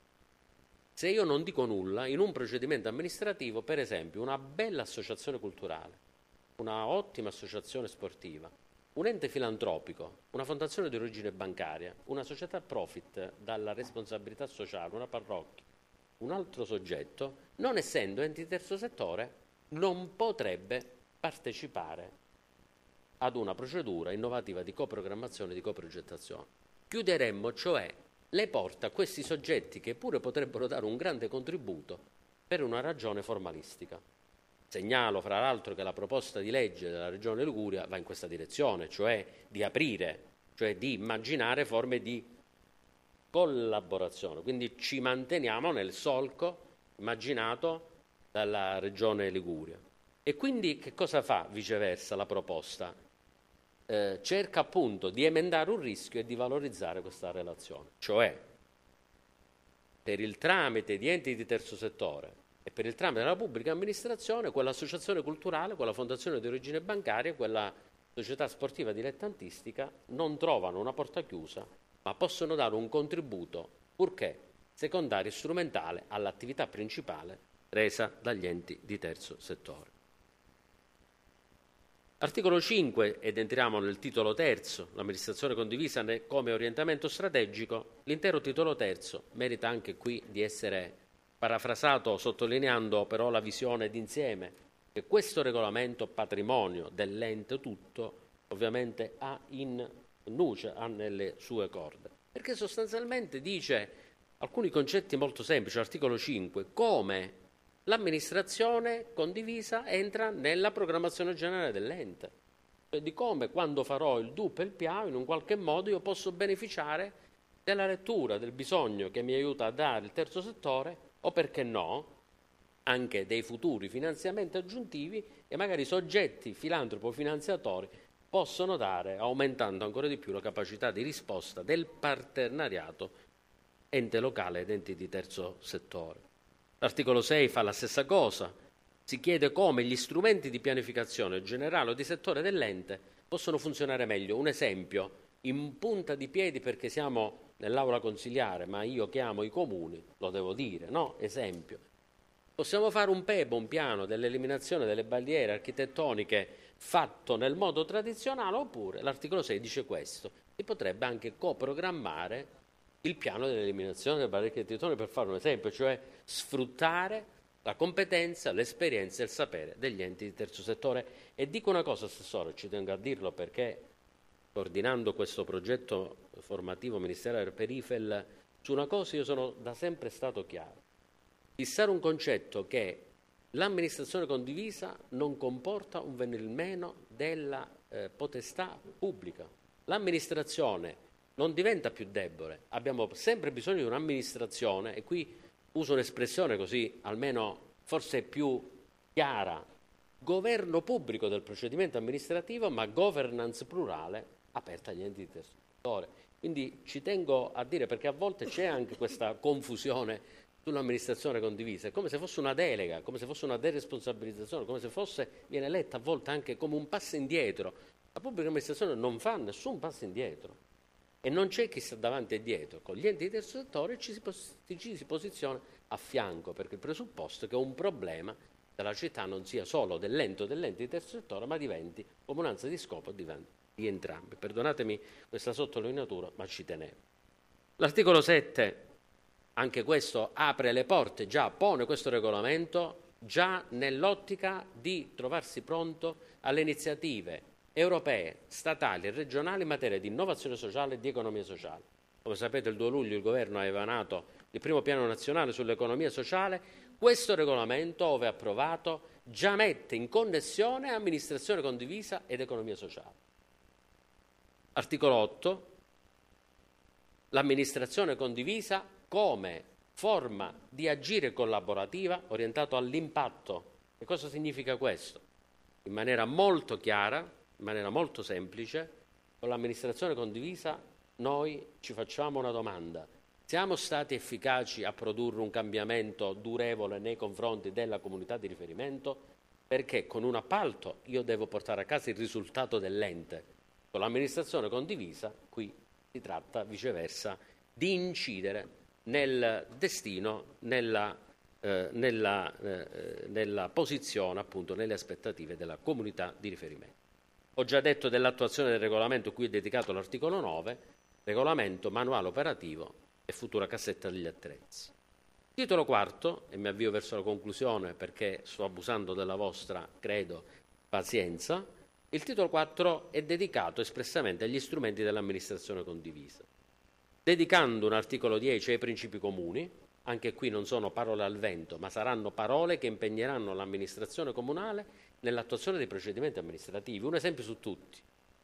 Se io non dico nulla, in un procedimento amministrativo, per esempio, una bella associazione culturale, una ottima associazione sportiva, un ente filantropico, una fondazione di origine bancaria, una società profit dalla responsabilità sociale, una parrocchia, un altro soggetto, non essendo enti di terzo settore, non potrebbe partecipare ad una procedura innovativa di coprogrammazione e di coprogettazione. Chiuderemmo cioè le porte a questi soggetti che pure potrebbero dare un grande contributo per una ragione formalistica. Segnalo fra l'altro che la proposta di legge della Regione Liguria va in questa direzione, cioè di aprire, cioè di immaginare forme di collaborazione. Quindi ci manteniamo nel solco immaginato dalla Regione Liguria. E quindi che cosa fa viceversa la proposta? Cerca appunto di emendare un rischio e di valorizzare questa relazione, cioè per il tramite di enti di terzo settore e per il tramite della pubblica amministrazione, quell'associazione culturale, quella fondazione di origine bancaria, quella società sportiva dilettantistica non trovano una porta chiusa, ma possono dare un contributo, purché secondario e strumentale, all'attività principale resa dagli enti di terzo settore. Articolo 5, ed entriamo nel titolo terzo, l'amministrazione condivisa come orientamento strategico. L'intero titolo terzo merita anche qui di essere parafrasato sottolineando però la visione d'insieme che questo regolamento patrimonio dell'ente tutto ovviamente ha in nuce, ha nelle sue corde, perché sostanzialmente dice alcuni concetti molto semplici. Articolo 5, come l'amministrazione condivisa entra nella programmazione generale dell'ente, cioè di come quando farò il DUP e il PIA in un qualche modo io posso beneficiare della lettura del bisogno che mi aiuta a dare il terzo settore o, perché no, anche dei futuri finanziamenti aggiuntivi e magari soggetti filantropo finanziatori possono dare, aumentando ancora di più la capacità di risposta del partenariato ente locale ed enti di terzo settore. L'articolo 6 fa la stessa cosa, si chiede come gli strumenti di pianificazione generale o di settore dell'ente possono funzionare meglio. Un esempio, in punta di piedi perché siamo nell'aula consiliare, ma io chiamo i comuni, lo devo dire, no? Esempio. Possiamo fare un PEBO, un piano dell'eliminazione delle barriere architettoniche fatto nel modo tradizionale, oppure l'articolo 6 dice questo, si potrebbe anche coprogrammare il piano dell'eliminazione delle barriere architettoniche, per fare un esempio, cioè sfruttare la competenza, l'esperienza e il sapere degli enti di terzo settore. E dico una cosa, Assessore, ci tengo a dirlo perché coordinando questo progetto formativo ministeriale per IFEL, su una cosa io sono da sempre stato chiaro. Fissare un concetto che l'amministrazione condivisa non comporta un venir meno della potestà pubblica. L'amministrazione non diventa più debole, abbiamo sempre bisogno di un'amministrazione, e qui uso un'espressione così almeno forse più chiara, governo pubblico del procedimento amministrativo, ma governance plurale aperta agli enti di terzo settore. Quindi ci tengo a dire, perché a volte c'è anche questa confusione sull'amministrazione condivisa, è come se fosse una delega, come se fosse una deresponsabilizzazione, come se viene letta a volte anche come un passo indietro. La pubblica amministrazione non fa nessun passo indietro. E non c'è chi sta davanti e dietro. Con gli enti di terzo settore ci si posiziona a fianco, perché il presupposto è che un problema della città non sia solo dell'ente o dell'ente di terzo settore, ma diventi comunanza di scopo di entrambi. Perdonatemi questa sottolineatura, ma ci tenevo. L'articolo 7, anche questo apre le porte, già pone questo regolamento già nell'ottica di trovarsi pronto alle iniziative europee, statali e regionali in materia di innovazione sociale e di economia sociale. Come sapete, il 2 luglio il Governo ha emanato il primo piano nazionale sull'economia sociale. Questo regolamento, ove approvato, già mette in connessione amministrazione condivisa ed economia sociale. Articolo 8. L'amministrazione condivisa come forma di agire collaborativa orientato all'impatto. E cosa significa questo? In maniera molto chiara, in maniera molto semplice, con l'amministrazione condivisa noi ci facciamo una domanda: siamo stati efficaci a produrre un cambiamento durevole nei confronti della comunità di riferimento? Perché con un appalto io devo portare a casa il risultato dell'ente, con l'amministrazione condivisa qui si tratta viceversa di incidere nel destino, nella posizione, appunto, nelle aspettative della comunità di riferimento. Ho già detto dell'attuazione del regolamento, cui è dedicato l'articolo 9, regolamento, manuale operativo e futura cassetta degli attrezzi. Titolo quarto, e mi avvio verso la conclusione perché sto abusando della vostra, credo, pazienza. Il titolo 4 è dedicato espressamente agli strumenti dell'amministrazione condivisa, dedicando un articolo 10 ai principi comuni. Anche qui non sono parole al vento, ma saranno parole che impegneranno l'amministrazione comunale nell'attuazione dei procedimenti amministrativi. Un esempio su tutti: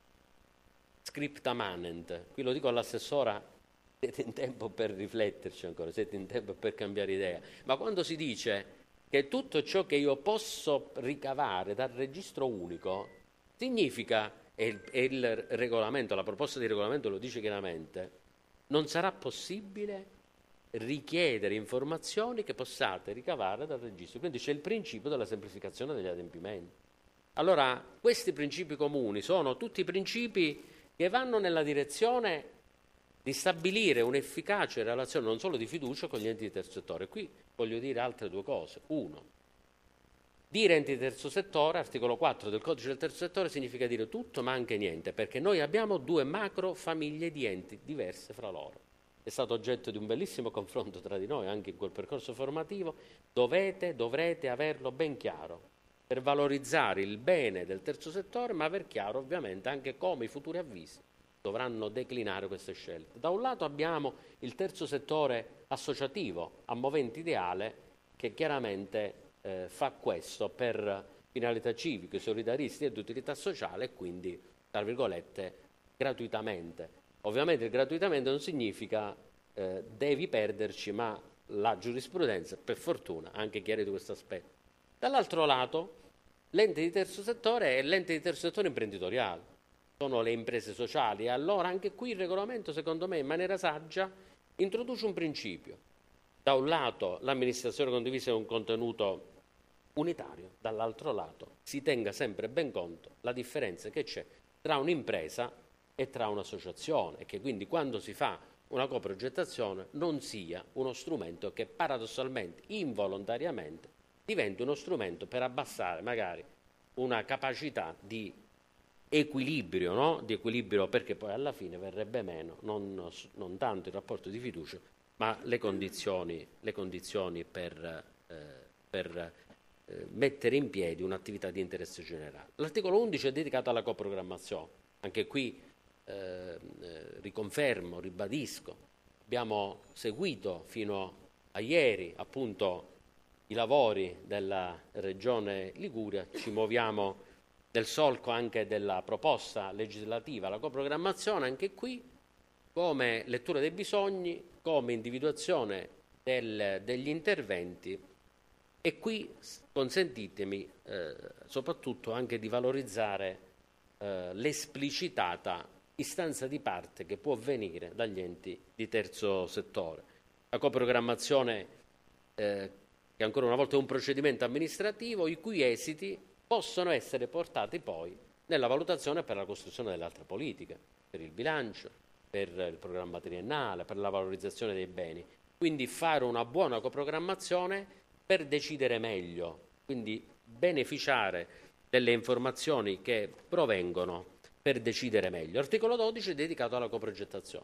scripta manent. Qui lo dico all'assessora: siete in tempo per rifletterci ancora, siete in tempo per cambiare idea. Ma quando si dice che tutto ciò che io posso ricavare dal registro unico significa, e il regolamento, la proposta di regolamento lo dice chiaramente, non sarà possibile richiedere informazioni che possiate ricavare dal registro. Quindi c'è il principio della semplificazione degli adempimenti. Allora, questi principi comuni sono tutti principi che vanno nella direzione di stabilire un'efficace relazione non solo di fiducia con gli enti di terzo settore. Qui voglio dire altre due cose. Uno, dire enti di terzo settore, articolo 4 del codice del terzo settore, significa dire tutto ma anche niente, perché noi abbiamo due macro famiglie di enti diverse fra loro. È stato oggetto di un bellissimo confronto tra di noi anche in quel percorso formativo. Dovrete averlo ben chiaro per valorizzare il bene del terzo settore, ma aver chiaro ovviamente anche come i futuri avvisi dovranno declinare queste scelte. Da un lato abbiamo il terzo settore associativo a movente ideale, che chiaramente fa questo per finalità civiche, solidaristiche e di utilità sociale, e quindi, tra virgolette, gratuitamente. Ovviamente il gratuitamente non significa devi perderci, ma la giurisprudenza, per fortuna, ha anche chiarito questo aspetto. Dall'altro lato, l'ente di terzo settore è l'ente di terzo settore imprenditoriale, sono le imprese sociali, e allora anche qui il regolamento, secondo me, in maniera saggia, introduce un principio. Da un lato l'amministrazione condivisa è un contenuto unitario, dall'altro lato si tenga sempre ben conto la differenza che c'è tra un'impresa e tra un'associazione, e che quindi quando si fa una coprogettazione non sia uno strumento che paradossalmente, involontariamente, diventi uno strumento per abbassare magari una capacità di equilibrio, no? Di equilibrio, perché poi alla fine verrebbe meno non tanto il rapporto di fiducia, ma le condizioni per mettere in piedi un'attività di interesse generale. L'articolo 11 è dedicato alla coprogrammazione. Anche qui riconfermo, ribadisco, abbiamo seguito fino a ieri appunto i lavori della Regione Liguria, ci muoviamo nel solco anche della proposta legislativa, la coprogrammazione, anche qui come lettura dei bisogni, come individuazione degli interventi, e qui consentitemi soprattutto anche di valorizzare l'esplicitata istanza di parte che può venire dagli enti di terzo settore. La coprogrammazione, che ancora una volta è un procedimento amministrativo, i cui esiti possono essere portati poi nella valutazione per la costruzione delle altre politiche, per il bilancio, per il programma triennale, per la valorizzazione dei beni. Quindi fare una buona coprogrammazione per decidere meglio, quindi beneficiare delle informazioni che provengono per decidere meglio. Articolo 12 è dedicato alla coprogettazione.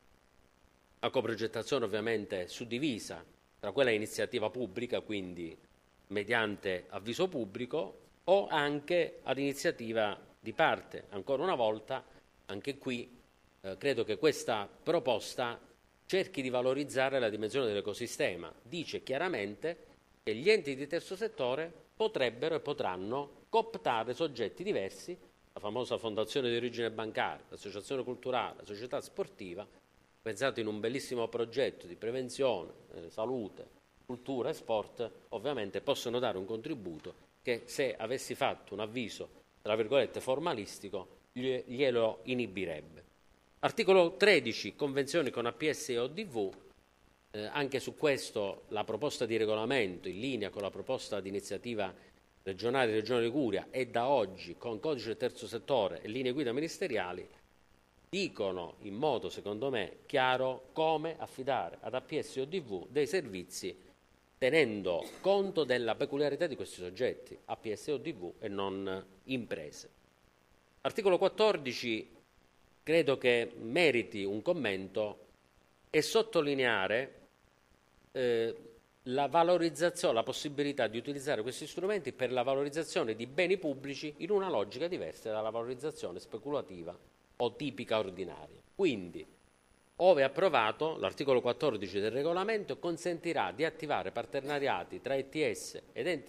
La coprogettazione ovviamente è suddivisa tra quella iniziativa pubblica, quindi mediante avviso pubblico, o anche ad iniziativa di parte. Ancora una volta, anche qui, credo che questa proposta cerchi di valorizzare la dimensione dell'ecosistema. Dice chiaramente che gli enti di terzo settore potrebbero e potranno cooptare soggetti diversi, la famosa fondazione di origine bancaria, l'associazione culturale, la società sportiva, pensato in un bellissimo progetto di prevenzione, salute, cultura e sport, ovviamente possono dare un contributo che, se avessi fatto un avviso, tra virgolette, formalistico, glielo inibirebbe. Articolo 13, convenzioni con APS e ODV. Anche su questo la proposta di regolamento, in linea con la proposta di iniziativa regionale di Regione Liguria, e da oggi con codice del terzo settore e linee guida ministeriali, dicono in modo, secondo me, chiaro come affidare ad APS e ODV dei servizi tenendo conto della peculiarità di questi soggetti, APS e ODV, e non imprese. Articolo 14, credo che meriti un commento, e sottolineare la valorizzazione, la possibilità di utilizzare questi strumenti per la valorizzazione di beni pubblici in una logica diversa dalla valorizzazione speculativa o tipica ordinaria. Quindi, ove approvato, l'articolo 14 del regolamento consentirà di attivare partenariati tra ETS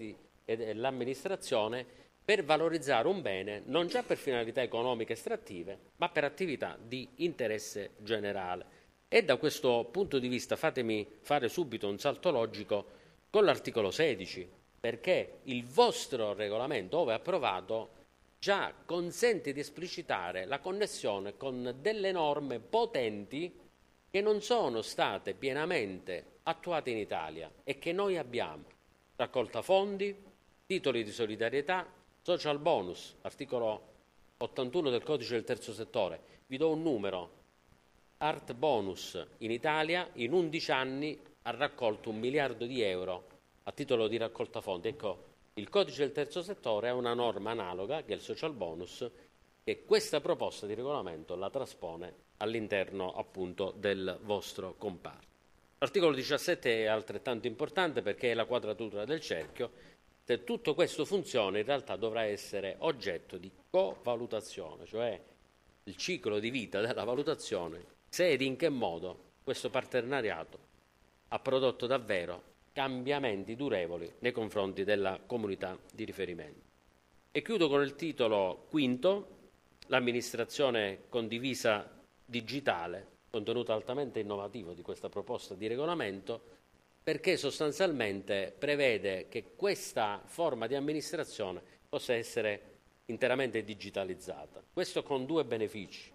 e l'amministrazione per valorizzare un bene non già per finalità economiche estrattive, ma per attività di interesse generale. E da questo punto di vista fatemi fare subito un salto logico con l'articolo 16, perché il vostro regolamento, ove approvato, già consente di esplicitare la connessione con delle norme potenti che non sono state pienamente attuate in Italia e che noi abbiamo. Raccolta fondi, titoli di solidarietà, social bonus, articolo 81 del codice del terzo settore. Vi do un numero. Art bonus in Italia in 11 anni ha raccolto 1 miliardo di euro a titolo di raccolta fondi. Ecco, il codice del terzo settore ha una norma analoga, che è il social bonus, che questa proposta di regolamento la traspone all'interno appunto del vostro comparto. L'articolo 17 è altrettanto importante perché è la quadratura del cerchio. Se tutto questo funziona, in realtà dovrà essere oggetto di covalutazione, cioè il ciclo di vita della valutazione, se ed in che modo questo partenariato ha prodotto davvero cambiamenti durevoli nei confronti della comunità di riferimento. E chiudo con il titolo quinto, l'amministrazione condivisa digitale, contenuto altamente innovativo di questa proposta di regolamento, perché sostanzialmente prevede che questa forma di amministrazione possa essere interamente digitalizzata. Questo con due benefici.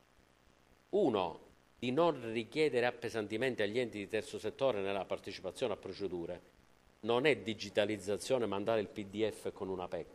Uno, di non richiedere appesantimenti agli enti di terzo settore nella partecipazione a procedure. Non è digitalizzazione mandare il PDF con una PEC,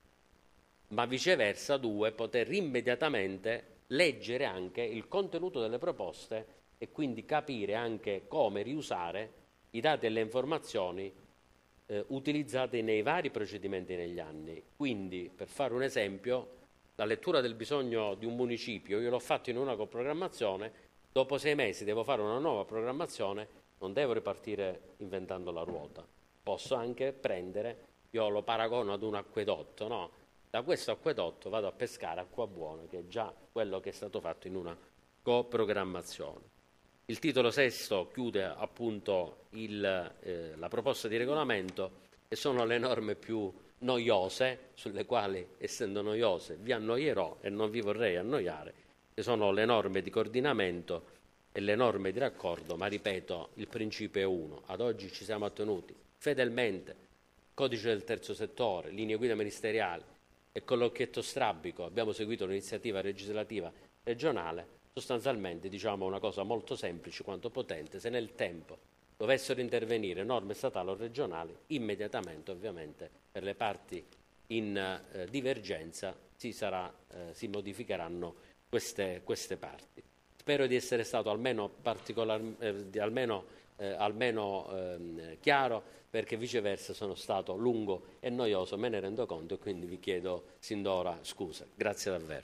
ma viceversa, due, poter immediatamente leggere anche il contenuto delle proposte e quindi capire anche come riusare i dati e le informazioni utilizzate nei vari procedimenti negli anni. Quindi, per fare un esempio, la lettura del bisogno di un municipio, io l'ho fatto in una coprogrammazione, dopo 6 mesi devo fare una nuova programmazione, non devo ripartire inventando la ruota. Posso anche prendere, io lo paragono ad un acquedotto, no? Da questo acquedotto vado a pescare acqua buona, che è già quello che è stato fatto in una coprogrammazione. Il titolo sesto chiude appunto la proposta di regolamento e sono le norme più noiose, sulle quali, essendo noiose, vi annoierò e non vi vorrei annoiare, che sono le norme di coordinamento e le norme di raccordo, ma ripeto, il principio è uno. Ad oggi ci siamo attenuti fedelmente, codice del terzo settore, linee guida ministeriali, e con l'occhietto strabico abbiamo seguito l'iniziativa legislativa regionale. Sostanzialmente diciamo una cosa molto semplice quanto potente: se nel tempo dovessero intervenire norme statali o regionali, immediatamente ovviamente per le parti in divergenza si modificheranno queste parti. Spero di essere stato almeno chiaro, perché viceversa sono stato lungo e noioso, me ne rendo conto, e quindi vi chiedo sin d'ora scusa. Grazie davvero.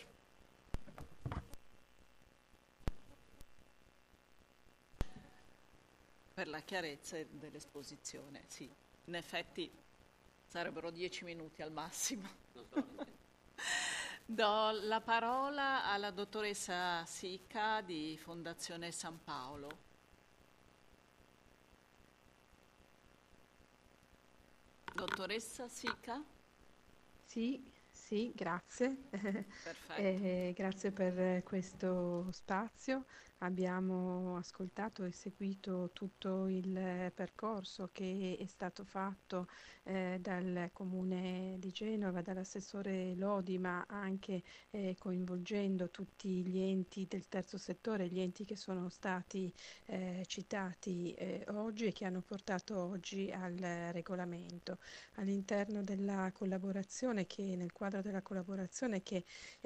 Per la chiarezza dell'esposizione, sì, in effetti sarebbero 10 minuti al massimo. Do la parola alla dottoressa Sica di Fondazione San Paolo. Dottoressa Sica? Sì, grazie. Perfetto. Grazie per questo spazio. Abbiamo ascoltato e seguito tutto il percorso che è stato fatto dal Comune di Genova, dall'assessore Lodi, ma anche coinvolgendo tutti gli enti del terzo settore, gli enti che sono stati citati oggi e che hanno portato oggi al regolamento. All'interno della collaborazione che nel quadro quadro della collaborazione che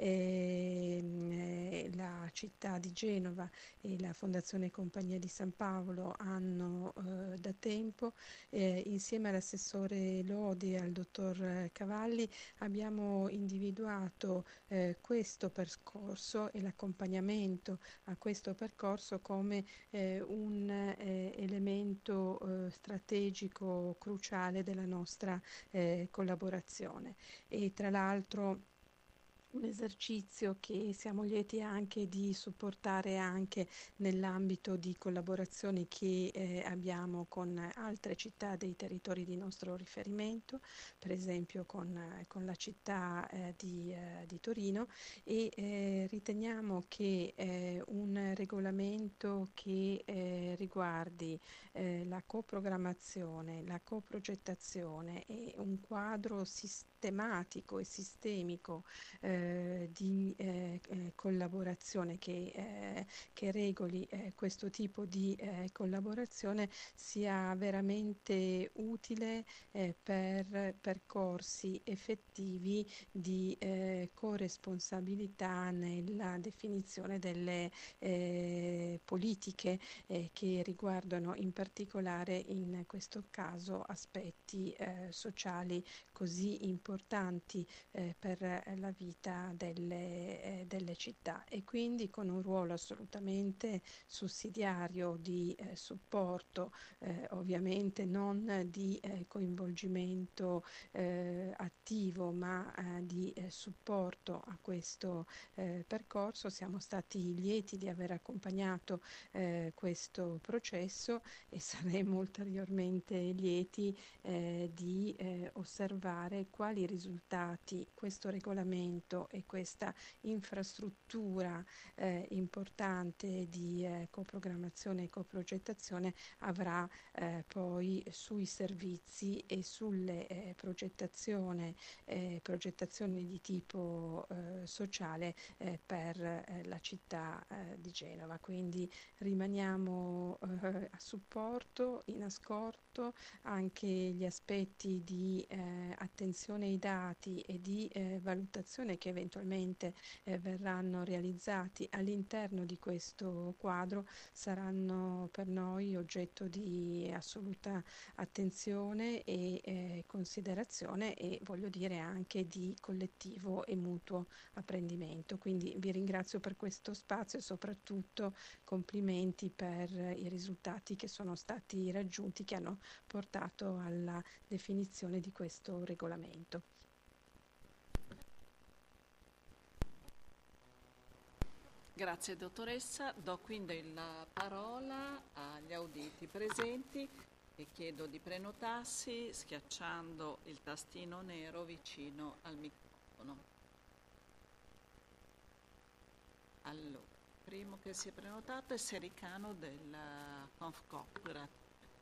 la città di Genova e la Fondazione Compagnia di San Paolo hanno da tempo, insieme all'assessore Lodi e al dottor Cavalli abbiamo individuato questo percorso e l'accompagnamento a questo percorso come un elemento strategico cruciale della nostra collaborazione. E tra l'altro un esercizio che siamo lieti anche di supportare anche nell'ambito di collaborazioni che abbiamo con altre città dei territori di nostro riferimento, per esempio con la città di Torino, e riteniamo che un regolamento che riguardi la coprogrammazione, la coprogettazione e un quadro sistematico e sistemico di collaborazione che regoli questo tipo di collaborazione sia veramente utile per percorsi effettivi di corresponsabilità nella definizione delle politiche che riguardano in particolare in questo caso aspetti sociali così importanti per la vita delle città, e quindi con un ruolo assolutamente sussidiario di supporto, ovviamente non di coinvolgimento attivo, ma di supporto a questo percorso. Siamo stati lieti di aver accompagnato questo processo e saremo ulteriormente lieti di osservare quali risultati questo regolamento e questa infrastruttura importante di coprogrammazione e coprogettazione avrà poi sui servizi e sulle progettazioni di tipo sociale per la città di Genova. Quindi rimaniamo a supporto, in ascolto anche gli aspetti di attenzione ai dati e di valutazione che eventualmente verranno realizzati all'interno di questo quadro saranno per noi oggetto di assoluta attenzione e considerazione, e voglio dire anche di collettivo e mutuo apprendimento. Quindi vi ringrazio per questo spazio e soprattutto complimenti per i risultati che sono stati raggiunti, che hanno portato alla definizione di questo regolamento. Grazie dottoressa, do quindi la parola agli auditi presenti e chiedo di prenotarsi schiacciando il tastino nero vicino al microfono. Allora, primo che si è prenotato è Sericano del Confcoop. Grazie.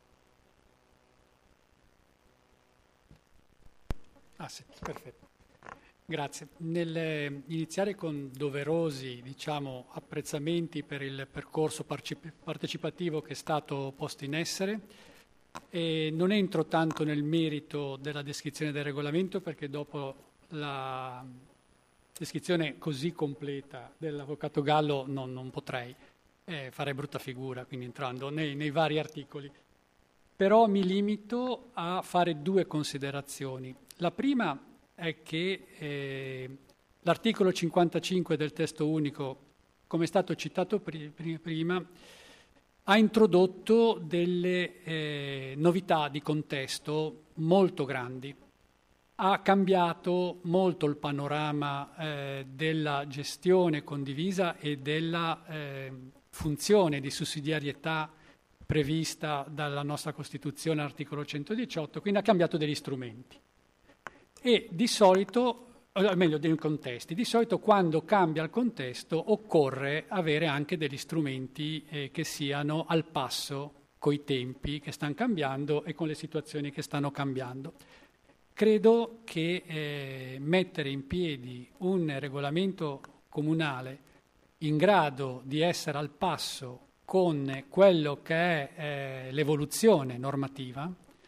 Sì, perfetto. Grazie. Nell'iniziare con doverosi, apprezzamenti per il percorso partecipativo che è stato posto in essere, e non entro tanto nel merito della descrizione del regolamento, perché dopo la descrizione così completa dell'Avvocato Gallo non potrei, farei brutta figura, quindi entrando nei vari articoli. Però mi limito a fare due considerazioni. La prima è che l'articolo 55 del testo unico, come è stato citato prima, ha introdotto delle novità di contesto molto grandi. Ha cambiato molto il panorama della gestione condivisa e della funzione di sussidiarietà prevista dalla nostra Costituzione, articolo 118, quindi ha cambiato degli strumenti. E di solito, o meglio dei contesti, di solito quando cambia il contesto occorre avere anche degli strumenti che siano al passo coi tempi che stanno cambiando e con le situazioni che stanno cambiando. Credo che mettere in piedi un regolamento comunale in grado di essere al passo con quello che è l'evoluzione normativa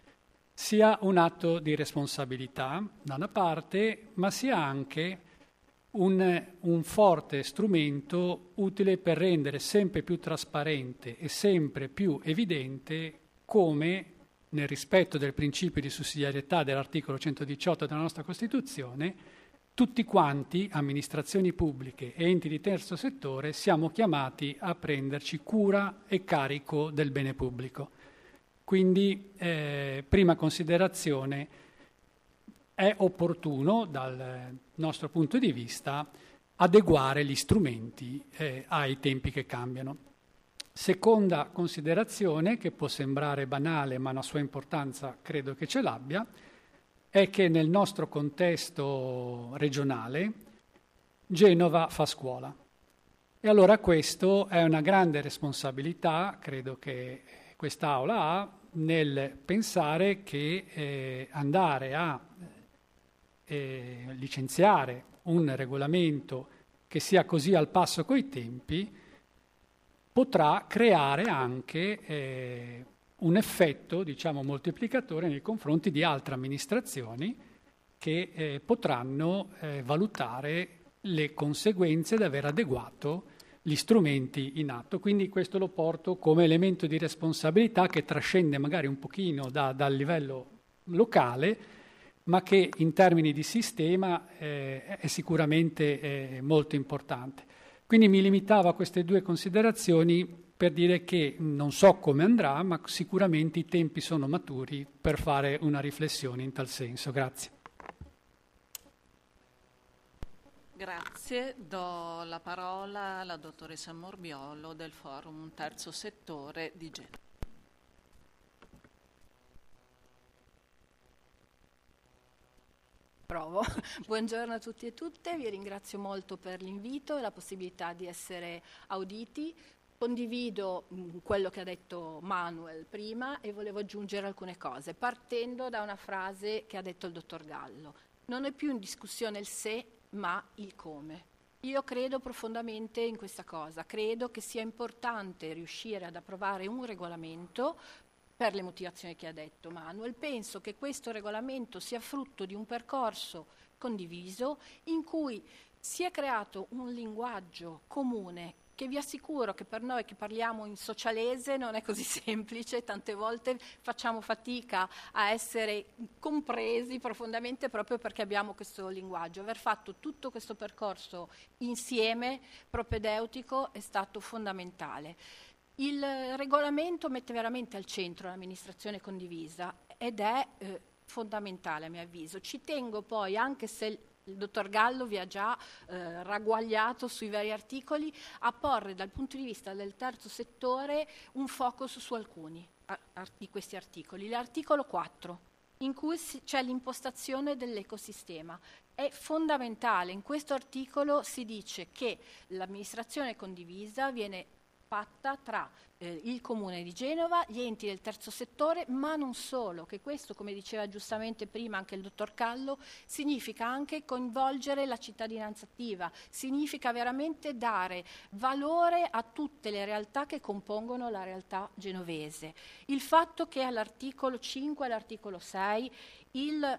sia un atto di responsabilità da una parte, ma sia anche un forte strumento utile per rendere sempre più trasparente e sempre più evidente come, nel rispetto del principio di sussidiarietà dell'articolo 118 della nostra Costituzione, tutti quanti, amministrazioni pubbliche e enti di terzo settore, siamo chiamati a prenderci cura e carico del bene pubblico. Quindi, prima considerazione, è opportuno, dal nostro punto di vista, adeguare gli strumenti ai tempi che cambiano. Seconda considerazione, che può sembrare banale, ma una sua importanza credo che ce l'abbia, è che nel nostro contesto regionale Genova fa scuola. E allora questo è una grande responsabilità, credo che quest'Aula ha, nel pensare che andare a licenziare un regolamento che sia così al passo coi tempi potrà creare anche un effetto, diciamo, moltiplicatore nei confronti di altre amministrazioni che potranno valutare le conseguenze di aver adeguato gli strumenti in atto. Quindi questo lo porto come elemento di responsabilità che trascende magari un pochino dal livello locale, ma che in termini di sistema è sicuramente molto importante. Quindi mi limitavo a queste due considerazioni per dire che non so come andrà, ma sicuramente i tempi sono maturi per fare una riflessione in tal senso. Grazie. Grazie. Do la parola alla dottoressa Morbiolo del Forum Terzo Settore di Genova. Provo. Buongiorno a tutti e tutte, vi ringrazio molto per l'invito e la possibilità di essere auditi. Condivido quello che ha detto Manuel prima e volevo aggiungere alcune cose, partendo da una frase che ha detto il dottor Gallo. Non è più in discussione il se, ma il come. Io credo profondamente in questa cosa, credo che sia importante riuscire ad approvare un regolamento per le motivazioni che ha detto Manuel. Penso che questo regolamento sia frutto di un percorso condiviso in cui si è creato un linguaggio comune che vi assicuro che per noi che parliamo in socialese non è così semplice, tante volte facciamo fatica a essere compresi profondamente proprio perché abbiamo questo linguaggio. Aver fatto tutto questo percorso insieme, propedeutico, è stato fondamentale. Il regolamento mette veramente al centro l'amministrazione condivisa ed è fondamentale a mio avviso. Ci tengo poi, anche se il dottor Gallo vi ha già ragguagliato sui vari articoli, a porre dal punto di vista del terzo settore un focus su alcuni di questi articoli. L'articolo 4, in cui c'è l'impostazione dell'ecosistema. È fondamentale, in questo articolo si dice che l'amministrazione condivisa viene fatta tra il Comune di Genova, gli enti del terzo settore, ma non solo, che questo, come diceva giustamente prima anche il dottor Callo, significa anche coinvolgere la cittadinanza attiva, significa veramente dare valore a tutte le realtà che compongono la realtà genovese. Il fatto che all'articolo 5 e all'articolo 6 il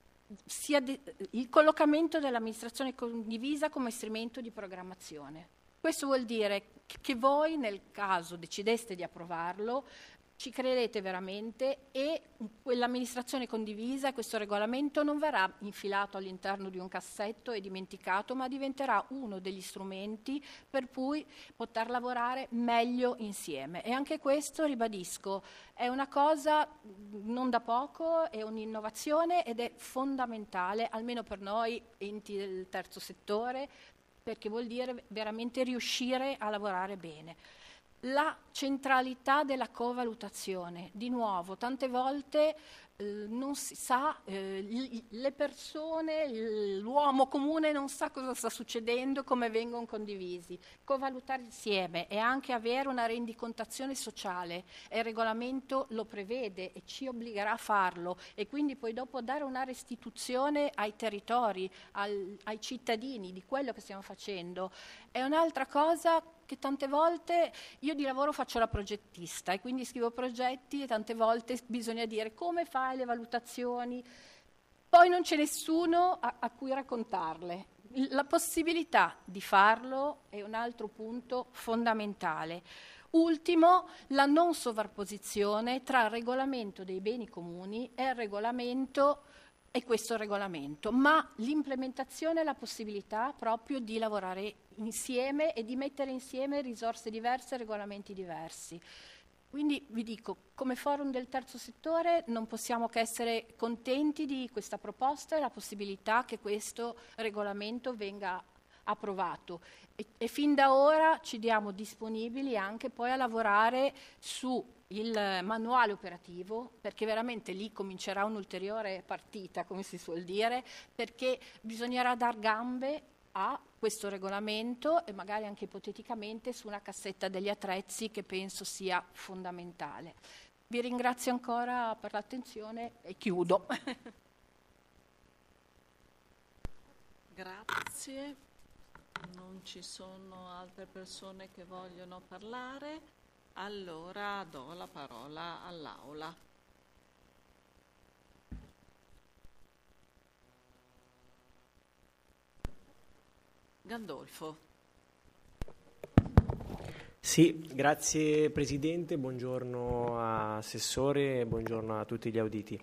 collocamento dell'amministrazione condivisa come strumento di programmazione. Questo vuol dire che voi, nel caso decideste di approvarlo, ci credete veramente e quell'amministrazione condivisa e questo regolamento non verrà infilato all'interno di un cassetto e dimenticato, ma diventerà uno degli strumenti per cui poter lavorare meglio insieme. E anche questo, ribadisco, è una cosa non da poco, è un'innovazione ed è fondamentale, almeno per noi enti del terzo settore, perché vuol dire veramente riuscire a lavorare bene. La centralità della covalutazione, di nuovo, tante volte non si sa, le persone, l'uomo comune non sa cosa sta succedendo, come vengono condivisi. Covalutare insieme e anche avere una rendicontazione sociale, e il regolamento lo prevede e ci obbligherà a farlo, e quindi poi dopo dare una restituzione ai territori, ai cittadini di quello che stiamo facendo, è un'altra cosa che tante volte io di lavoro faccio la progettista e quindi scrivo progetti e tante volte bisogna dire come fai le valutazioni, poi non c'è nessuno a cui raccontarle. La possibilità di farlo è un altro punto fondamentale. Ultimo, la non sovrapposizione tra il regolamento dei beni comuni e il regolamento e questo regolamento, ma l'implementazione e la possibilità proprio di lavorare insieme e di mettere insieme risorse diverse e regolamenti diversi. Quindi vi dico, come forum del terzo settore non possiamo che essere contenti di questa proposta e la possibilità che questo regolamento venga approvato e fin da ora ci diamo disponibili anche poi a lavorare su il manuale operativo, perché veramente lì comincerà un'ulteriore partita, come si suol dire, perché bisognerà dar gambe a questo regolamento e magari anche ipoteticamente su una cassetta degli attrezzi che penso sia fondamentale. Vi ringrazio ancora per l'attenzione e chiudo. Grazie. Non ci sono altre persone che vogliono parlare, allora do la parola all'Aula. Gandolfo. Sì, grazie Presidente, buongiorno Assessore, buongiorno a tutti gli auditi.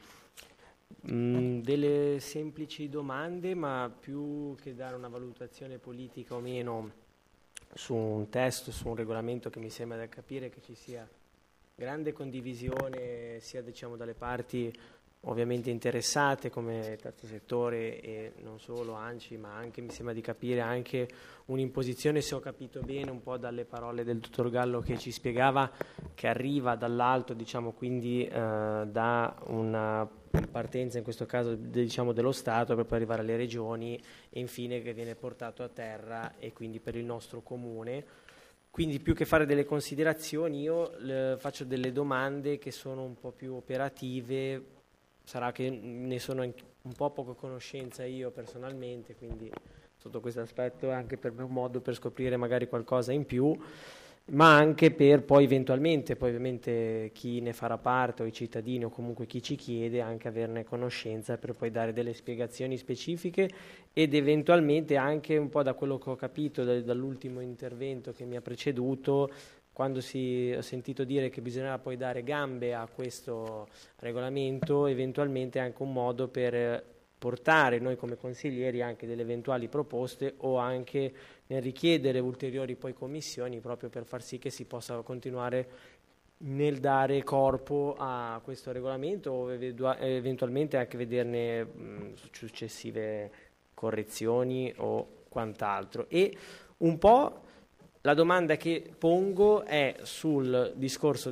Delle semplici domande, ma più che dare una valutazione politica o meno su un testo, su un regolamento che mi sembra da capire che ci sia grande condivisione sia dalle parti ovviamente interessate come terzo settore e non solo ANCI, ma anche mi sembra di capire anche un'imposizione, se ho capito bene un po' dalle parole del dottor Gallo che ci spiegava, che arriva dall'alto, quindi da una partenza in questo caso dello Stato per poi arrivare alle regioni e infine che viene portato a terra e quindi per il nostro comune. Quindi più che fare delle considerazioni io faccio delle domande che sono un po' più operative, sarà che ne sono un po' poco conoscenza io personalmente, quindi sotto questo aspetto è anche per me un modo per scoprire magari qualcosa in più, ma anche per poi eventualmente, poi ovviamente chi ne farà parte o i cittadini o comunque chi ci chiede anche averne conoscenza per poi dare delle spiegazioni specifiche ed eventualmente anche un po' da quello che ho capito dall'ultimo intervento che mi ha preceduto, quando ho sentito dire che bisognerà poi dare gambe a questo regolamento, eventualmente anche un modo per portare noi come consiglieri anche delle eventuali proposte o anche nel richiedere ulteriori poi commissioni proprio per far sì che si possa continuare nel dare corpo a questo regolamento o eventualmente anche vederne successive correzioni o quant'altro. E un po' la domanda che pongo è sul discorso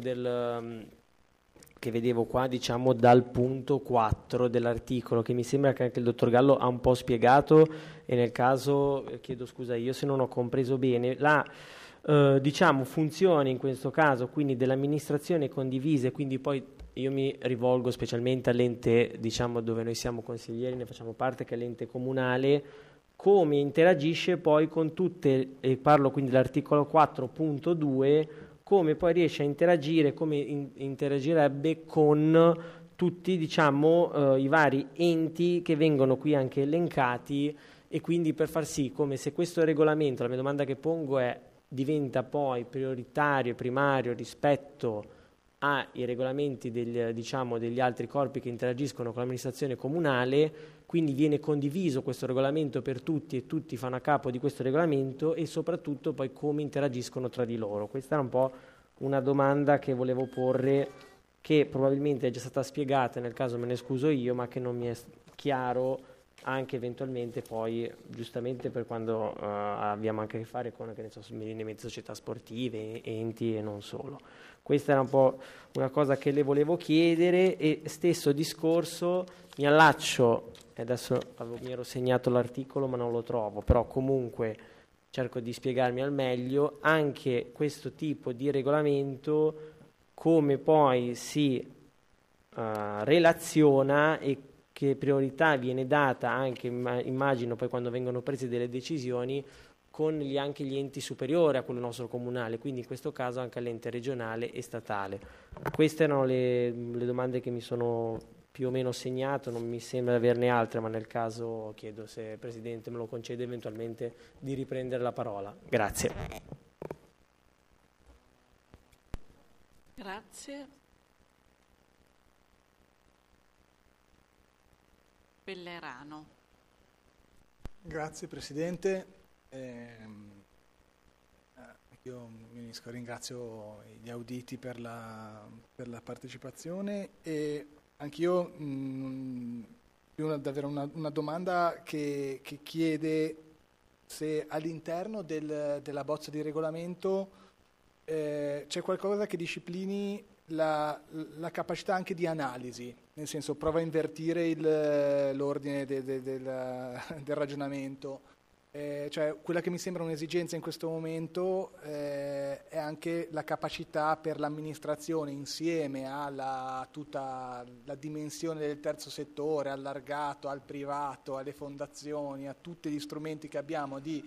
che vedevo qua, dal punto 4 dell'articolo, che mi sembra che anche il dottor Gallo ha un po' spiegato e nel caso, chiedo scusa io se non ho compreso bene, la funzione in questo caso quindi dell'amministrazione condivisa e quindi poi io mi rivolgo specialmente all'ente dove noi siamo consiglieri, ne facciamo parte, che è l'ente comunale, come interagisce poi con tutte, e parlo quindi dell'articolo 4.2, come poi riesce a interagire, come interagirebbe con tutti i vari enti che vengono qui anche elencati e quindi per far sì, come se questo regolamento, la mia domanda che pongo diventa poi prioritario, primario rispetto ai regolamenti degli altri corpi che interagiscono con l'amministrazione comunale, quindi viene condiviso questo regolamento per tutti e tutti fanno a capo di questo regolamento e soprattutto poi come interagiscono tra di loro. Questa era un po' una domanda che volevo porre, che probabilmente è già stata spiegata, nel caso me ne scuso io, ma che non mi è chiaro anche eventualmente poi giustamente per quando abbiamo anche a che fare con le società sportive, enti e non solo. Questa era un po' una cosa che le volevo chiedere e stesso discorso mi allaccio, adesso mi ero segnato l'articolo ma non lo trovo, però comunque cerco di spiegarmi al meglio, anche questo tipo di regolamento come poi si relaziona e che priorità viene data anche, immagino poi quando vengono prese delle decisioni, con anche gli enti superiori a quello nostro comunale, quindi in questo caso anche all'ente regionale e statale. Queste erano le domande che mi sono più o meno segnato, non mi sembra di averne altre, ma nel caso chiedo se il Presidente me lo concede eventualmente di riprendere la parola. Grazie. Grazie. Pellerano. Grazie Presidente. Io mi unisco, ringrazio gli auditi per la partecipazione e anch'io davvero una domanda che chiede se all'interno della bozza di regolamento c'è qualcosa che disciplini la capacità anche di analisi, nel senso prova a invertire l'ordine del ragionamento. Cioè quella che mi sembra un'esigenza in questo momento è anche la capacità per l'amministrazione, insieme a tutta la dimensione del terzo settore, allargato al privato, alle fondazioni, a tutti gli strumenti che abbiamo di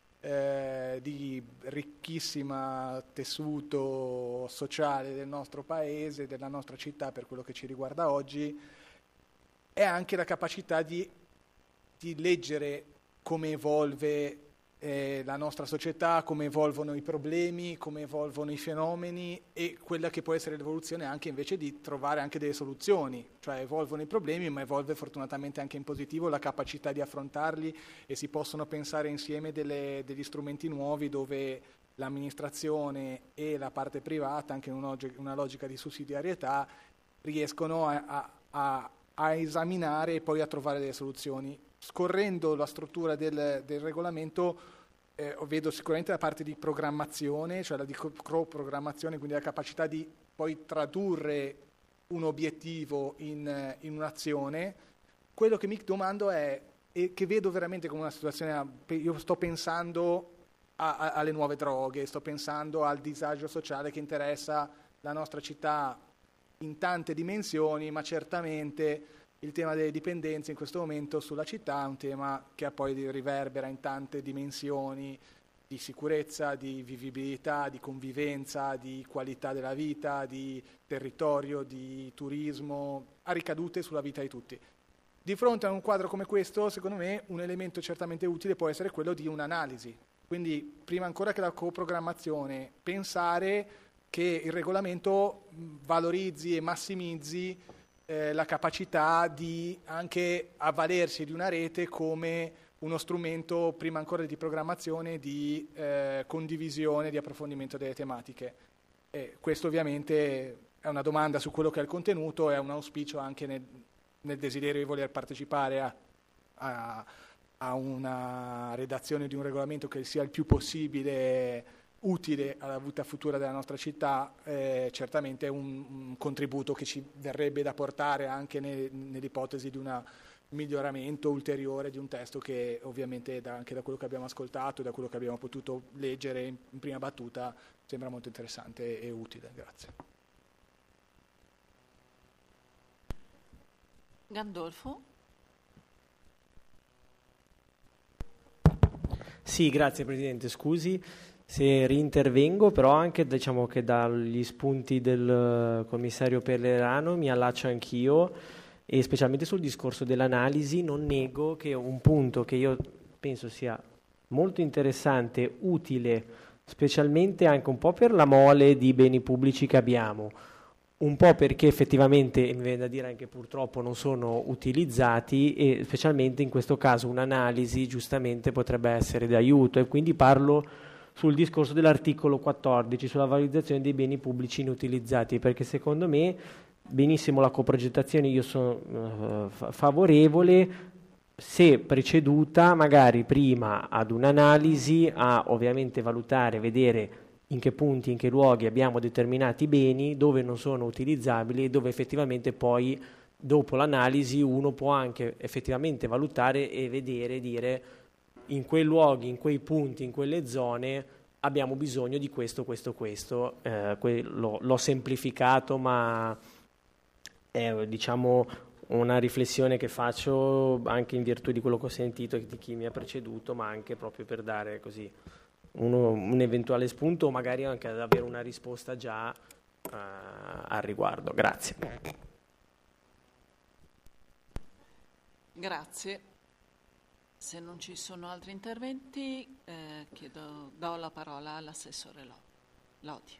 ricchissimo tessuto sociale del nostro paese, della nostra città per quello che ci riguarda oggi, è anche la capacità di leggere come evolve la nostra società, come evolvono i problemi, come evolvono i fenomeni e quella che può essere l'evoluzione anche invece di trovare anche delle soluzioni, cioè evolvono i problemi ma evolve fortunatamente anche in positivo la capacità di affrontarli e si possono pensare insieme degli strumenti nuovi dove l'amministrazione e la parte privata, anche in una logica di sussidiarietà, riescono a esaminare e poi a trovare delle soluzioni. Scorrendo la struttura del regolamento vedo sicuramente la parte di programmazione, cioè la di coprogrammazione, quindi la capacità di poi tradurre un obiettivo in un'azione. Quello che mi domando è, e che vedo veramente come una situazione, io sto pensando alle nuove droghe, sto pensando al disagio sociale che interessa la nostra città in tante dimensioni, ma certamente il tema delle dipendenze in questo momento sulla città è un tema che poi riverbera in tante dimensioni di sicurezza, di vivibilità, di convivenza, di qualità della vita, di territorio, di turismo, ha ricadute sulla vita di tutti. Di fronte a un quadro come questo, secondo me, un elemento certamente utile può essere quello di un'analisi. Quindi, prima ancora che la coprogrammazione, pensare che il regolamento valorizzi e massimizzi la capacità di anche avvalersi di una rete come uno strumento prima ancora di programmazione, di condivisione, di approfondimento delle tematiche. Questo ovviamente è una domanda su quello che è il contenuto, è un auspicio anche nel desiderio di voler partecipare a una redazione di un regolamento che sia il più possibile utile alla vita futura della nostra città. Certamente è un contributo che ci verrebbe da portare anche nell'ipotesi di un miglioramento ulteriore di un testo che ovviamente anche da quello che abbiamo ascoltato e da quello che abbiamo potuto leggere in prima battuta sembra molto interessante e utile. Grazie. Gandolfo? Sì, grazie Presidente, scusi se rintervengo, però anche diciamo che dagli spunti del commissario Pellerano mi allaccio anch'io, e specialmente sul discorso dell'analisi non nego che un punto che io penso sia molto interessante, utile, specialmente anche un po' per la mole di beni pubblici che abbiamo, un po' perché effettivamente, mi viene da dire anche purtroppo, non sono utilizzati, e specialmente in questo caso un'analisi giustamente potrebbe essere d'aiuto, e quindi parlo sul discorso dell'articolo 14 sulla valorizzazione dei beni pubblici inutilizzati, perché secondo me benissimo la coprogettazione, io sono favorevole se preceduta magari prima ad un'analisi, a ovviamente valutare, vedere in che punti, in che luoghi abbiamo determinati beni, dove non sono utilizzabili e dove effettivamente poi dopo l'analisi uno può anche effettivamente valutare e vedere, dire in quei luoghi, in quei punti, in quelle zone abbiamo bisogno di questo. L'ho semplificato, ma è diciamo una riflessione che faccio anche in virtù di quello che ho sentito di chi mi ha preceduto, ma anche proprio per dare così un eventuale spunto o magari anche ad avere una risposta già al riguardo. Grazie. Grazie. Se non ci sono altri interventi, do la parola all'assessore Lodi.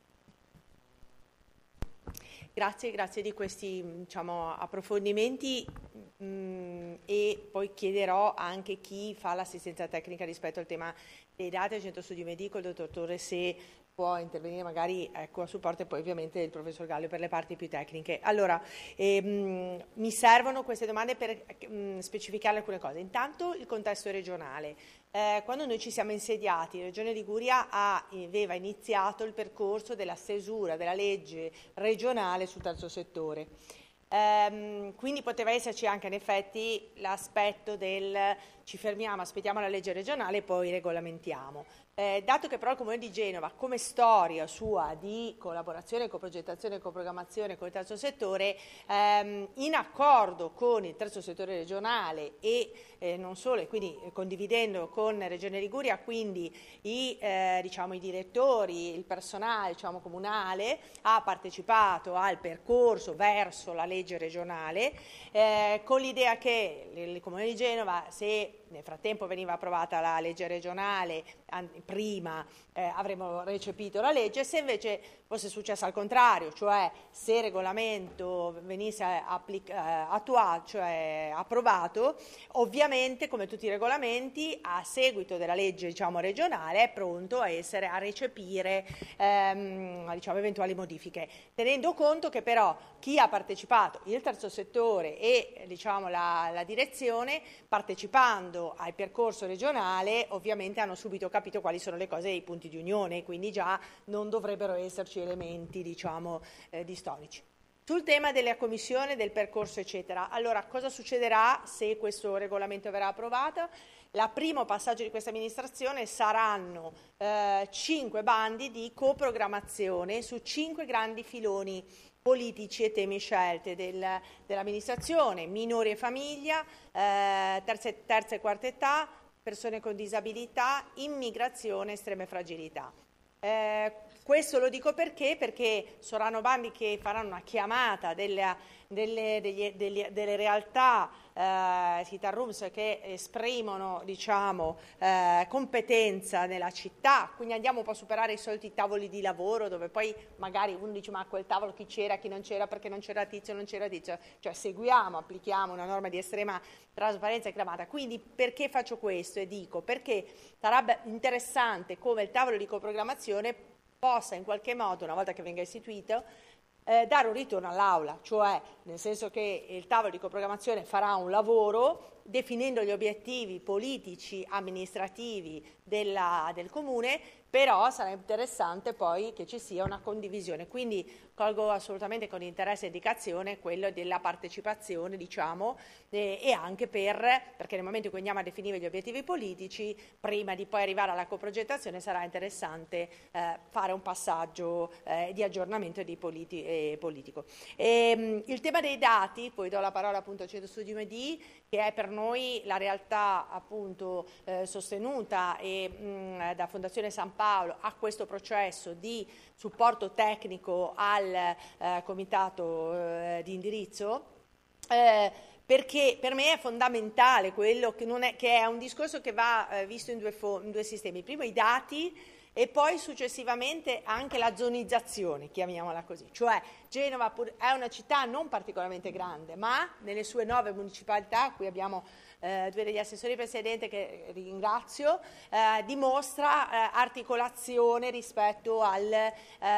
Grazie di questi approfondimenti e poi chiederò anche chi fa l'assistenza tecnica rispetto al tema dei dati al Centro Studi Medico, il dottor Torre, se può intervenire magari a supporto, e poi ovviamente il professor Gallio per le parti più tecniche. Allora, mi servono queste domande per specificare alcune cose. Intanto il contesto regionale. Quando noi ci siamo insediati, la Regione Liguria aveva iniziato il percorso della stesura della legge regionale sul terzo settore. Quindi poteva esserci anche in effetti l'aspetto del ci fermiamo, aspettiamo la legge regionale e poi regolamentiamo. Dato che però il Comune di Genova, come storia sua di collaborazione, coprogettazione e coprogrammazione con il terzo settore, in accordo con il terzo settore regionale e non solo, e quindi condividendo con Regione Liguria, quindi i direttori, il personale comunale, ha partecipato al percorso verso la legge regionale, con l'idea che il Comune di Genova, se nel frattempo veniva approvata la legge regionale, prima avremmo recepito la legge, se invece fosse successo al contrario, cioè se il regolamento venisse attuato, cioè approvato, ovviamente come tutti i regolamenti a seguito della legge regionale è pronto a recepire eventuali modifiche, tenendo conto che però chi ha partecipato, il terzo settore e la direzione, partecipando al percorso regionale ovviamente hanno subito capito quali sono le cose e i punti di unione, quindi già non dovrebbero esserci elementi distonici. Sul tema della commissione, del percorso eccetera, allora cosa succederà se questo regolamento verrà approvato? Il primo passaggio di questa amministrazione saranno 5 bandi di coprogrammazione su 5 grandi filoni politici e temi scelte dell'amministrazione: minori e famiglia, terza e quarta età, persone con disabilità, immigrazione, estreme fragilità. Questo lo dico perché saranno bandi che faranno una chiamata delle realtà città rooms che esprimono competenza nella città, quindi andiamo un po' a superare i soliti tavoli di lavoro dove poi magari uno dice ma a quel tavolo chi c'era, chi non c'era, perché non c'era tizio, non c'era tizio, cioè seguiamo, applichiamo una norma di estrema trasparenza e chiamata. Quindi perché faccio questo e dico perché sarebbe interessante come il tavolo di coprogrammazione possa in qualche modo, una volta che venga istituito, dare un ritorno all'aula, cioè nel senso che il tavolo di coprogrammazione farà un lavoro definendo gli obiettivi politici, amministrativi del Comune, però sarà interessante poi che ci sia una condivisione. Quindi colgo assolutamente con interesse e indicazione quello della partecipazione, e anche perché nel momento in cui andiamo a definire gli obiettivi politici, prima di poi arrivare alla coprogettazione sarà interessante fare un passaggio di aggiornamento politico. Il tema dei dati, poi do la parola appunto al Centro Studi Medi, che è per noi la realtà appunto sostenuta da Fondazione San Paolo a questo processo di supporto tecnico al comitato di indirizzo, perché per me è fondamentale quello che è un discorso che va visto in due sistemi: prima i dati e poi successivamente anche la zonizzazione, chiamiamola così, cioè Genova è una città non particolarmente grande, ma nelle sue 9 municipalità, qui abbiamo 2 degli assessori presidente che ringrazio, dimostra articolazione rispetto alle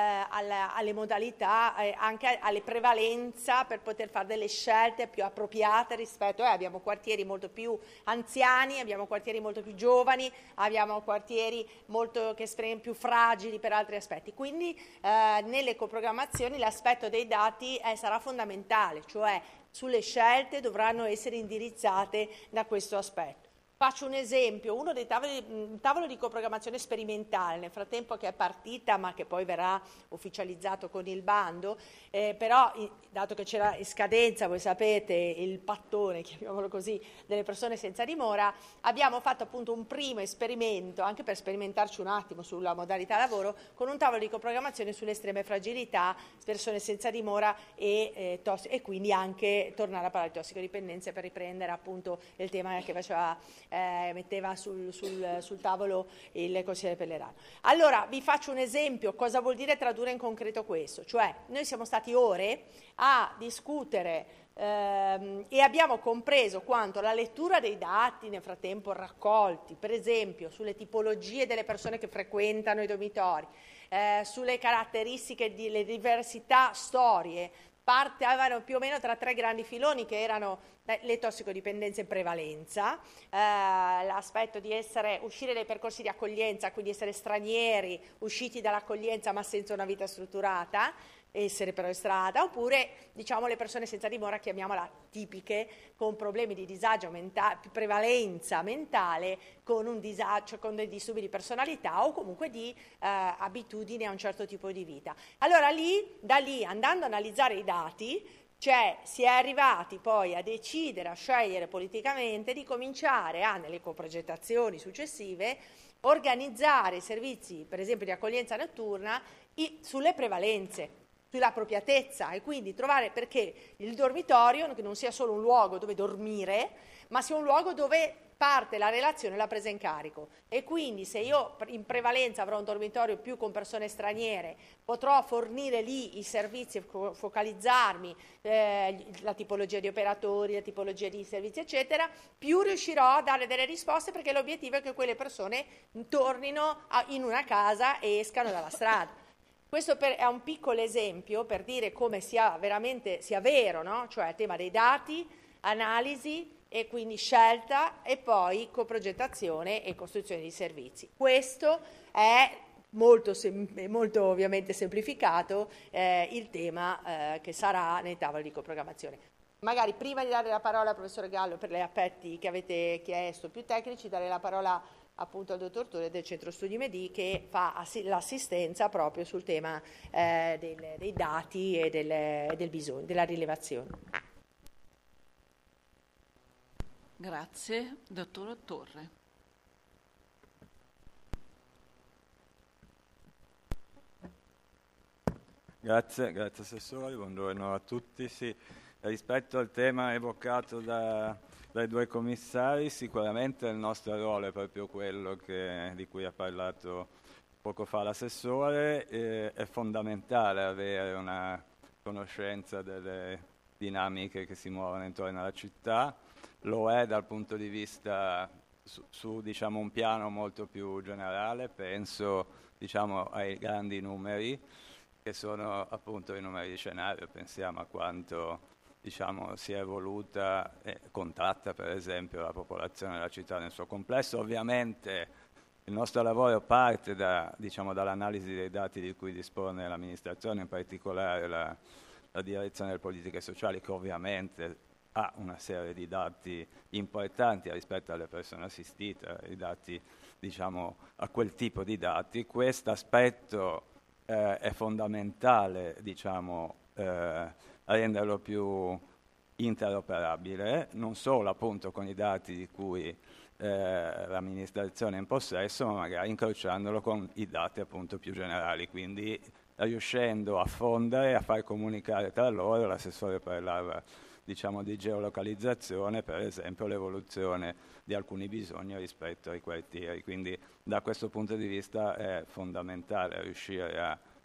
modalità, anche alle prevalenza per poter fare delle scelte più appropriate rispetto abbiamo quartieri molto più anziani, abbiamo quartieri molto più giovani, abbiamo quartieri molto più fragili per altri aspetti. Quindi nelle coprogrammazioni l'aspetto dei dati sarà fondamentale, cioè sulle scelte dovranno essere indirizzate da questo aspetto. Faccio un esempio, uno dei un tavolo di coprogrammazione sperimentale, nel frattempo che è partita ma che poi verrà ufficializzato con il bando, però dato che c'era in scadenza, voi sapete, il pattone, chiamiamolo così, delle persone senza dimora, abbiamo fatto appunto un primo esperimento, anche per sperimentarci un attimo sulla modalità lavoro, con un tavolo di coprogrammazione sulle estreme fragilità, persone senza dimora e quindi anche tornare a parlare di tossicodipendenze per riprendere appunto il tema che metteva sul tavolo il consigliere Pellerano. Allora, vi faccio un esempio, cosa vuol dire tradurre in concreto questo? Cioè, noi siamo stati ore a discutere e abbiamo compreso quanto la lettura dei dati nel frattempo raccolti, per esempio sulle tipologie delle persone che frequentano i dormitori, sulle caratteristiche delle diversità storie, avevano più o meno tra 3 grandi filoni che erano le tossicodipendenze in prevalenza, l'aspetto di uscire dai percorsi di accoglienza, quindi essere stranieri, usciti dall'accoglienza ma senza una vita strutturata, essere però in strada, oppure diciamo le persone senza dimora, chiamiamola tipiche, con problemi di disagio prevalenza mentale, con un disagio, con dei disturbi di personalità o comunque di abitudini a un certo tipo di vita. Allora da lì, andando a analizzare i dati, si è arrivati poi a decidere, a scegliere politicamente di cominciare nelle coprogettazioni successive, organizzare servizi, per esempio di accoglienza notturna, sulle prevalenze, sulla appropriatezza, e quindi trovare perché il dormitorio che non sia solo un luogo dove dormire, ma sia un luogo dove parte la relazione e la presa in carico. E quindi se io in prevalenza avrò un dormitorio più con persone straniere, potrò fornire lì i servizi, focalizzarmi, la tipologia di operatori, la tipologia di servizi eccetera, più riuscirò a dare delle risposte, perché l'obiettivo è che quelle persone tornino in una casa e escano dalla strada. Questo è un piccolo esempio per dire come sia vero, no? Cioè il tema dei dati, analisi e quindi scelta e poi coprogettazione e costruzione di servizi. Questo è molto ovviamente semplificato il tema che sarà nei tavoli di coprogrammazione. Magari prima di dare la parola al professor Gallo per gli aspetti che avete chiesto più tecnici, dare la parola appunto al dottor Torre del Centro Studi Medi, che fa l'assistenza proprio sul tema dei dati e del bisogno, della rilevazione. Grazie. Dottor Torre. Grazie Assessore, buongiorno a tutti. Sì, rispetto al tema evocato dai 2 commissari, sicuramente il nostro ruolo è proprio quello di cui ha parlato poco fa l'assessore. È fondamentale avere una conoscenza delle dinamiche che si muovono intorno alla città, lo è dal punto di vista su diciamo, un piano molto più generale, penso diciamo, ai grandi numeri che sono appunto i numeri di scenario, pensiamo a quanto diciamo, si è evoluta e contratta per esempio la popolazione della città nel suo complesso. Ovviamente il nostro lavoro parte dall'analisi dei dati di cui dispone l'amministrazione, in particolare la direzione delle politiche sociali, che ovviamente ha una serie di dati importanti rispetto alle persone assistite, i dati diciamo, a quel tipo di dati. Questo aspetto è fondamentale diciamo, renderlo più interoperabile, non solo appunto con i dati di cui l'amministrazione è in possesso, ma magari incrociandolo con i dati appunto più generali, quindi riuscendo a fondere, a far comunicare tra loro. L'assessore parlava diciamo, di geolocalizzazione, per esempio l'evoluzione di alcuni bisogni rispetto ai quartieri, quindi da questo punto di vista è fondamentale riuscire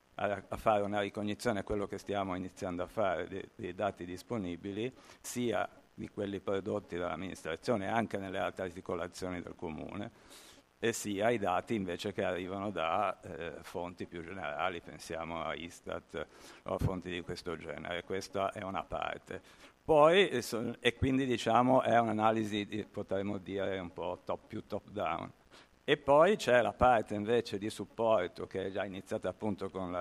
a fare una ricognizione, quello che stiamo iniziando a fare, dei dati disponibili, sia di quelli prodotti dall'amministrazione anche nelle altre articolazioni del Comune, e sia i dati invece che arrivano da fonti più generali, pensiamo a Istat o a fonti di questo genere. Questa è una parte. Poi, e quindi diciamo è un'analisi, potremmo dire, un po' più top down. E poi c'è la parte invece di supporto che è già iniziata appunto con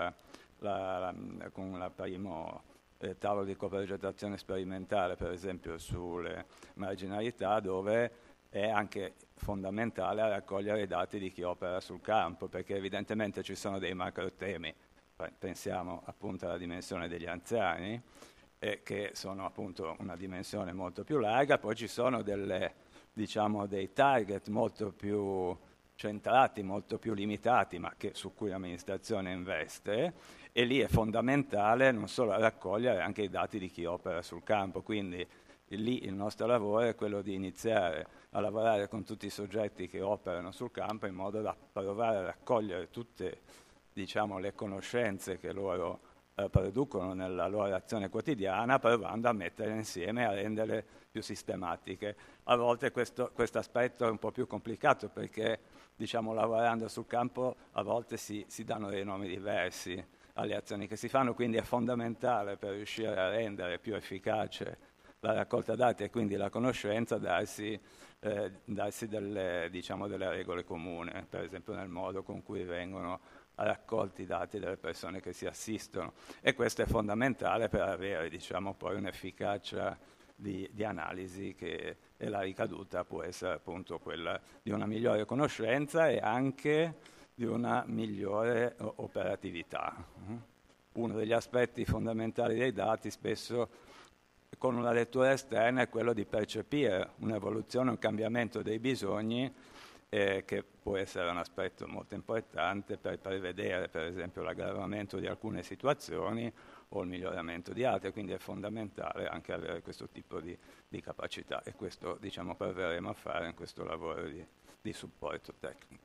la primo tavolo di coprogettazione sperimentale, per esempio sulle marginalità, dove è anche fondamentale raccogliere i dati di chi opera sul campo, perché evidentemente ci sono dei macro temi, pensiamo appunto alla dimensione degli anziani, che sono appunto una dimensione molto più larga, poi ci sono dei target molto più centrati, molto più limitati, ma su cui l'amministrazione investe, e lì è fondamentale non solo raccogliere anche i dati di chi opera sul campo, quindi lì il nostro lavoro è quello di iniziare a lavorare con tutti i soggetti che operano sul campo in modo da provare a raccogliere tutte, le conoscenze che loro producono nella loro azione quotidiana, provando a mettere insieme, a renderle più sistematiche. A volte questo aspetto è un po' più complicato perché, lavorando sul campo, a volte si danno dei nomi diversi alle azioni che si fanno, quindi è fondamentale per riuscire a rendere più efficace la raccolta dati e quindi la conoscenza, darsi delle regole comuni, per esempio nel modo con cui vengono raccolti i dati delle persone che si assistono, e questo è fondamentale per avere poi un'efficacia di analisi e la ricaduta può essere appunto quella di una migliore conoscenza e anche di una migliore operatività. Uno degli aspetti fondamentali dei dati spesso con una lettura esterna è quello di percepire un'evoluzione, un cambiamento dei bisogni, che può essere un aspetto molto importante per prevedere per esempio l'aggravamento di alcune situazioni o il miglioramento di altre, quindi è fondamentale anche avere questo tipo di capacità, e questo proveremo a fare in questo lavoro di supporto tecnico.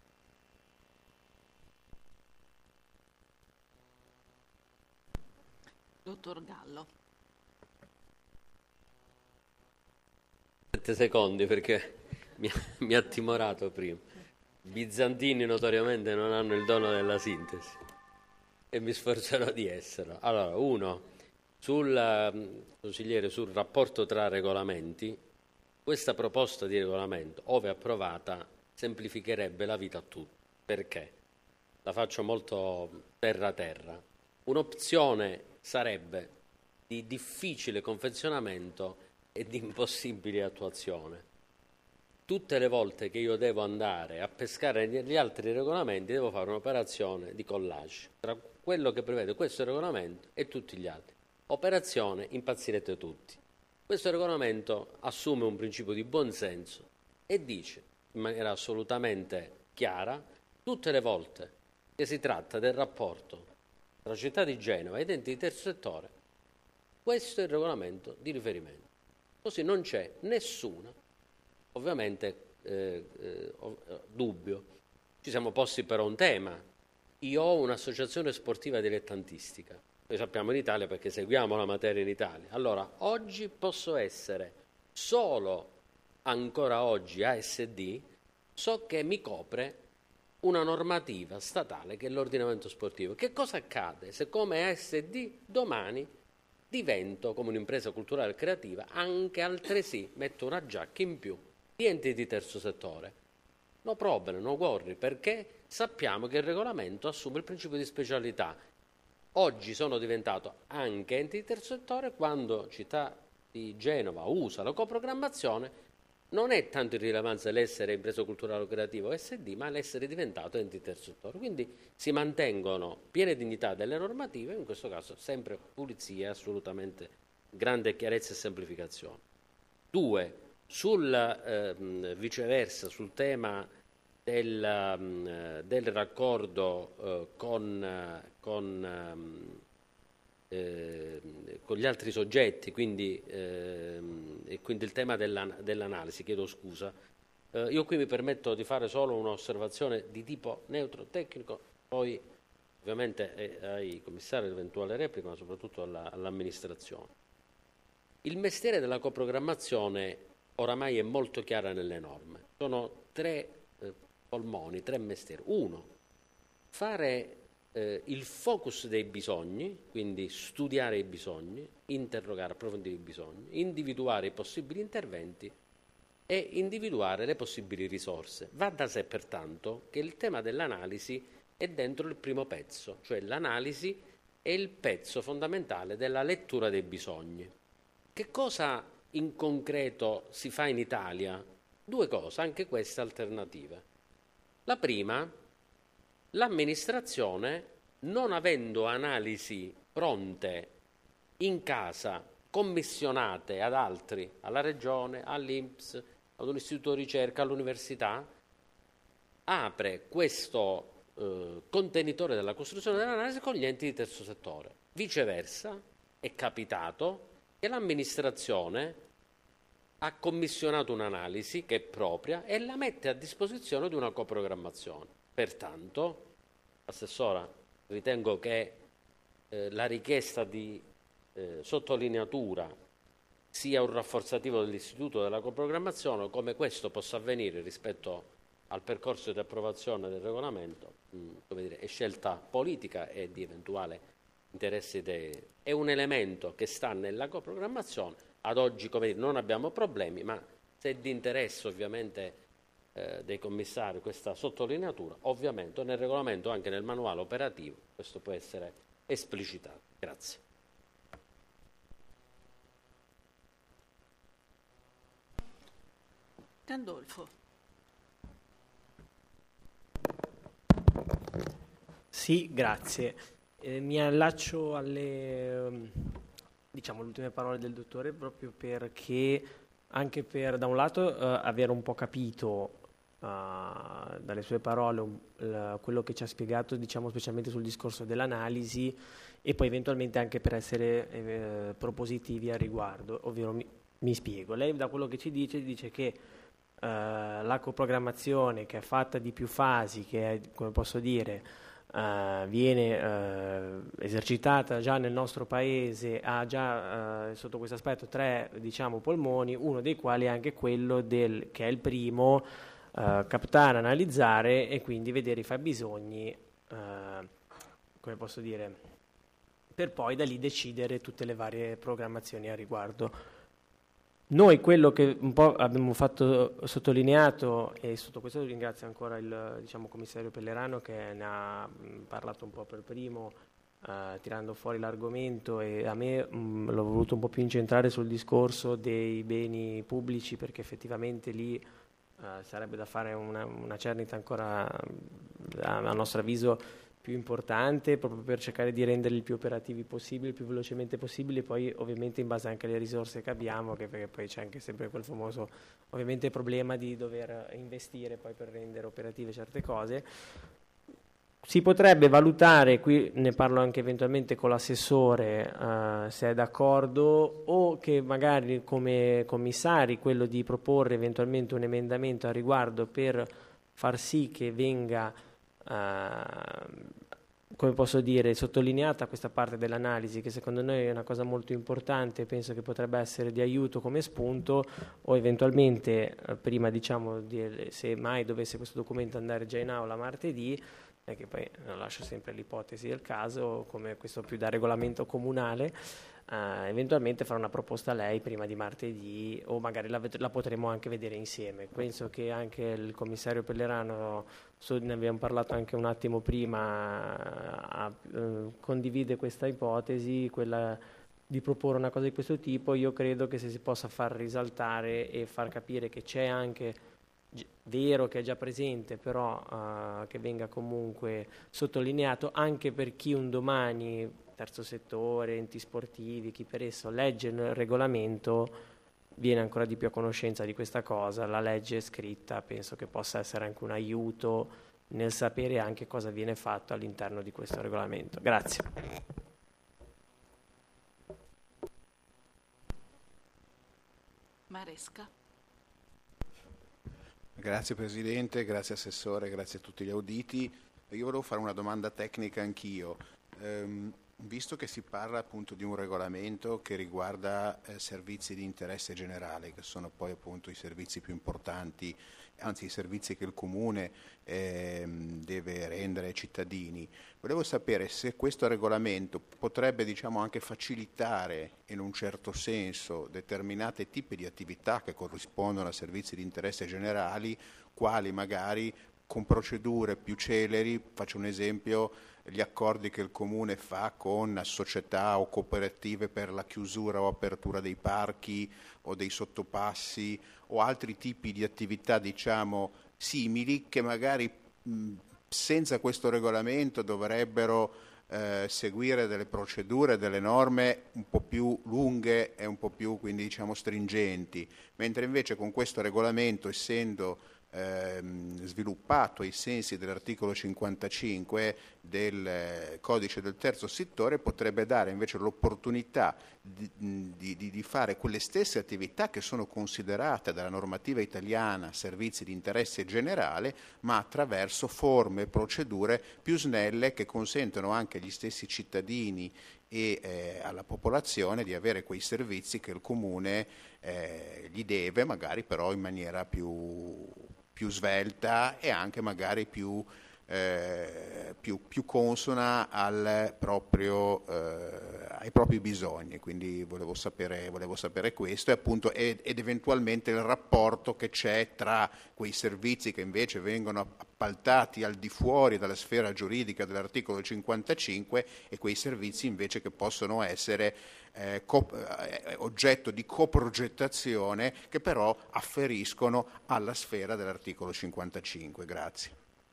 Dottor Gallo. 7 secondi perché mi ha timorato prima. I bizantini notoriamente non hanno il dono della sintesi e mi sforzerò di esserlo. Allora, consigliere, sul rapporto tra regolamenti, questa proposta di regolamento, ove approvata, semplificherebbe la vita a tutti. Perché? La faccio molto terra-terra. Un'opzione sarebbe di difficile confezionamento e di impossibile attuazione. Tutte le volte che io devo andare a pescare negli altri regolamenti devo fare un'operazione di collage tra quello che prevede questo regolamento e tutti gli altri. Operazione, impazzirete tutti. Questo regolamento assume un principio di buonsenso e dice in maniera assolutamente chiara: tutte le volte che si tratta del rapporto tra la città di Genova e enti di terzo settore, questo è il regolamento di riferimento. Così non c'è nessuna, ovviamente, dubbio. Ci siamo posti però un tema. Io ho un'associazione sportiva dilettantistica. Noi sappiamo in Italia perché seguiamo la materia in Italia. Allora, oggi posso essere solo, ancora oggi, ASD, so che mi copre una normativa statale che è l'ordinamento sportivo. Che cosa accade se come ASD domani divento, come un'impresa culturale e creativa, anche altresì metto una giacca in più di enti di terzo settore? No problem, no worry, perché sappiamo che il regolamento assume il principio di specialità. Oggi sono diventato anche enti di terzo settore quando Città di Genova usa la coprogrammazione. Non è tanto in rilevanza l'essere impresa culturale o creativa o SD, ma l'essere diventato ente di terzo settore. Quindi si mantengono piene dignità delle normative, in questo caso sempre pulizia, assolutamente grande chiarezza e semplificazione. 2. Viceversa, sul tema del raccordo con gli altri soggetti, quindi il tema dell'analisi, chiedo scusa. Io qui mi permetto di fare solo un'osservazione di tipo neutro tecnico, poi ovviamente ai commissari l'eventuale replica, ma soprattutto all'amministrazione. Il mestiere della coprogrammazione oramai è molto chiara nelle norme. Sono 3 polmoni, 3 mestieri. 1, fare il focus dei bisogni, quindi studiare i bisogni, interrogare, approfondire i bisogni, individuare i possibili interventi e individuare le possibili risorse. Va da sé pertanto che il tema dell'analisi è dentro il primo pezzo, cioè l'analisi è il pezzo fondamentale della lettura dei bisogni. Che cosa in concreto si fa in Italia due cose, anche queste alternative. La prima, l'amministrazione, non avendo analisi pronte in casa, commissionate ad altri, alla Regione, all'INPS, ad un istituto di ricerca, all'università, apre questo contenitore della costruzione dell'analisi con gli enti di terzo settore. Viceversa, è capitato che l'amministrazione ha commissionato un'analisi che è propria e la mette a disposizione di una coprogrammazione. Pertanto, Assessora, ritengo che la richiesta di sottolineatura sia un rafforzativo dell'istituto della coprogrammazione, come questo possa avvenire rispetto al percorso di approvazione del regolamento, è scelta politica e di eventuale interesse è un elemento che sta nella coprogrammazione. Ad oggi, non abbiamo problemi, ma se è di interesse ovviamente dei commissari questa sottolineatura, ovviamente nel regolamento, anche nel manuale operativo, questo può essere esplicitato. Grazie. Gandolfo. Sì, grazie. Mi allaccio alle ultime parole del dottore, proprio perché anche per da un lato aver un po' capito dalle sue parole quello che ci ha spiegato, specialmente sul discorso dell'analisi, e poi eventualmente anche per essere propositivi al riguardo, ovvero mi spiego. Lei da quello che ci dice che la coprogrammazione, che è fatta di più fasi, che è, come posso dire, viene esercitata già nel nostro paese, ha già sotto questo aspetto 3 polmoni, uno dei quali è anche quello che è il primo, captare, analizzare e quindi vedere i fabbisogni, come posso dire, per poi da lì decidere tutte le varie programmazioni a riguardo. Noi quello che un po' abbiamo sottolineato, e sotto questo ringrazio ancora il commissario Pellerano, che ne ha parlato un po' per primo, tirando fuori l'argomento, e a me l'ho voluto un po' più incentrare sul discorso dei beni pubblici, perché effettivamente lì sarebbe da fare una cernita ancora, a nostro avviso, più importante, proprio per cercare di renderli il più operativi possibile, il più velocemente possibile, poi ovviamente in base anche alle risorse che abbiamo, perché poi c'è anche sempre quel famoso ovviamente problema di dover investire poi per rendere operative certe cose. Si potrebbe valutare, qui ne parlo anche eventualmente con l'assessore, se è d'accordo, o che magari come commissari quello di proporre eventualmente un emendamento a riguardo per far sì che venga come posso dire, sottolineata questa parte dell'analisi, che secondo noi è una cosa molto importante, penso che potrebbe essere di aiuto come spunto, o eventualmente prima se mai dovesse questo documento andare già in aula martedì, che poi lascio sempre l'ipotesi del caso, come questo più da regolamento comunale, eventualmente fare una proposta a lei prima di martedì, o magari la potremo anche vedere insieme. Penso che anche il commissario Pellerano, ne abbiamo parlato anche un attimo prima, condivide questa ipotesi, quella di proporre una cosa di questo tipo. Io credo che se si possa far risaltare e far capire che c'è anche, vero che è già presente, però che venga comunque sottolineato, anche per chi un domani, terzo settore, enti sportivi, chi per esso legge il regolamento, viene ancora di più a conoscenza di questa cosa. La legge scritta penso che possa essere anche un aiuto nel sapere anche cosa viene fatto all'interno di questo regolamento. Grazie. Maresca. Grazie Presidente, grazie Assessore, grazie a tutti gli auditi. Io volevo fare una domanda tecnica anch'io. Visto che si parla appunto di un regolamento che riguarda servizi di interesse generale, che sono poi appunto i servizi più importanti, anzi i servizi che il Comune deve rendere ai cittadini, volevo sapere se questo regolamento potrebbe anche facilitare in un certo senso determinati tipi di attività che corrispondono a servizi di interesse generali, quali magari con procedure più celeri. Faccio un esempio, gli accordi che il Comune fa con società o cooperative per la chiusura o apertura dei parchi o dei sottopassi o altri tipi di attività, diciamo, simili, che magari senza questo regolamento dovrebbero seguire delle procedure, delle norme un po' più lunghe e un po' più, quindi, diciamo, stringenti, mentre invece con questo regolamento, essendo sviluppato ai sensi dell'articolo 55 del codice del terzo settore, potrebbe dare invece l'opportunità di fare quelle stesse attività che sono considerate dalla normativa italiana servizi di interesse generale, ma attraverso forme e procedure più snelle che consentono anche agli stessi cittadini e alla popolazione di avere quei servizi che il Comune gli deve, magari però in maniera più svelta e anche magari più consona ai propri bisogni. Quindi volevo sapere questo ed eventualmente il rapporto che c'è tra quei servizi che invece vengono appaltati al di fuori dalla sfera giuridica dell'articolo 55 e quei servizi invece che possono essere oggetto di coprogettazione, che però afferiscono alla sfera dell'articolo 55. Grazie.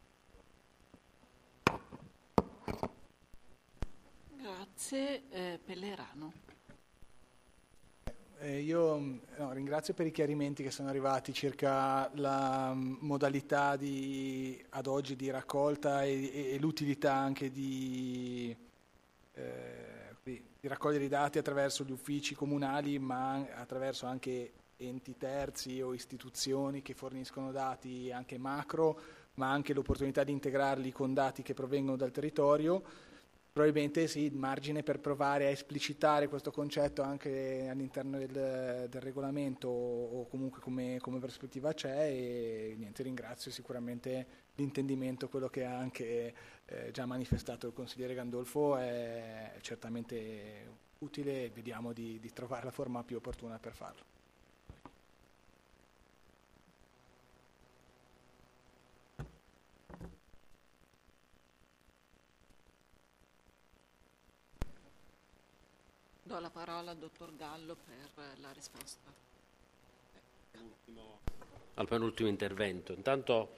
Grazie. Pellerano. Io ringrazio per i chiarimenti che sono arrivati circa la modalità ad oggi di raccolta e l'utilità anche di raccogliere i dati attraverso gli uffici comunali, ma attraverso anche enti terzi o istituzioni che forniscono dati anche macro, ma anche l'opportunità di integrarli con dati che provengono dal territorio. Probabilmente sì, margine per provare a esplicitare questo concetto anche all'interno del regolamento o comunque come prospettiva c'è, e niente, ringrazio sicuramente l'intendimento, quello che ha anche già manifestato il consigliere Gandolfo è certamente utile e vediamo di trovare la forma più opportuna per farlo. Do la parola al dottor Gallo per la risposta. Al penultimo intervento. Intanto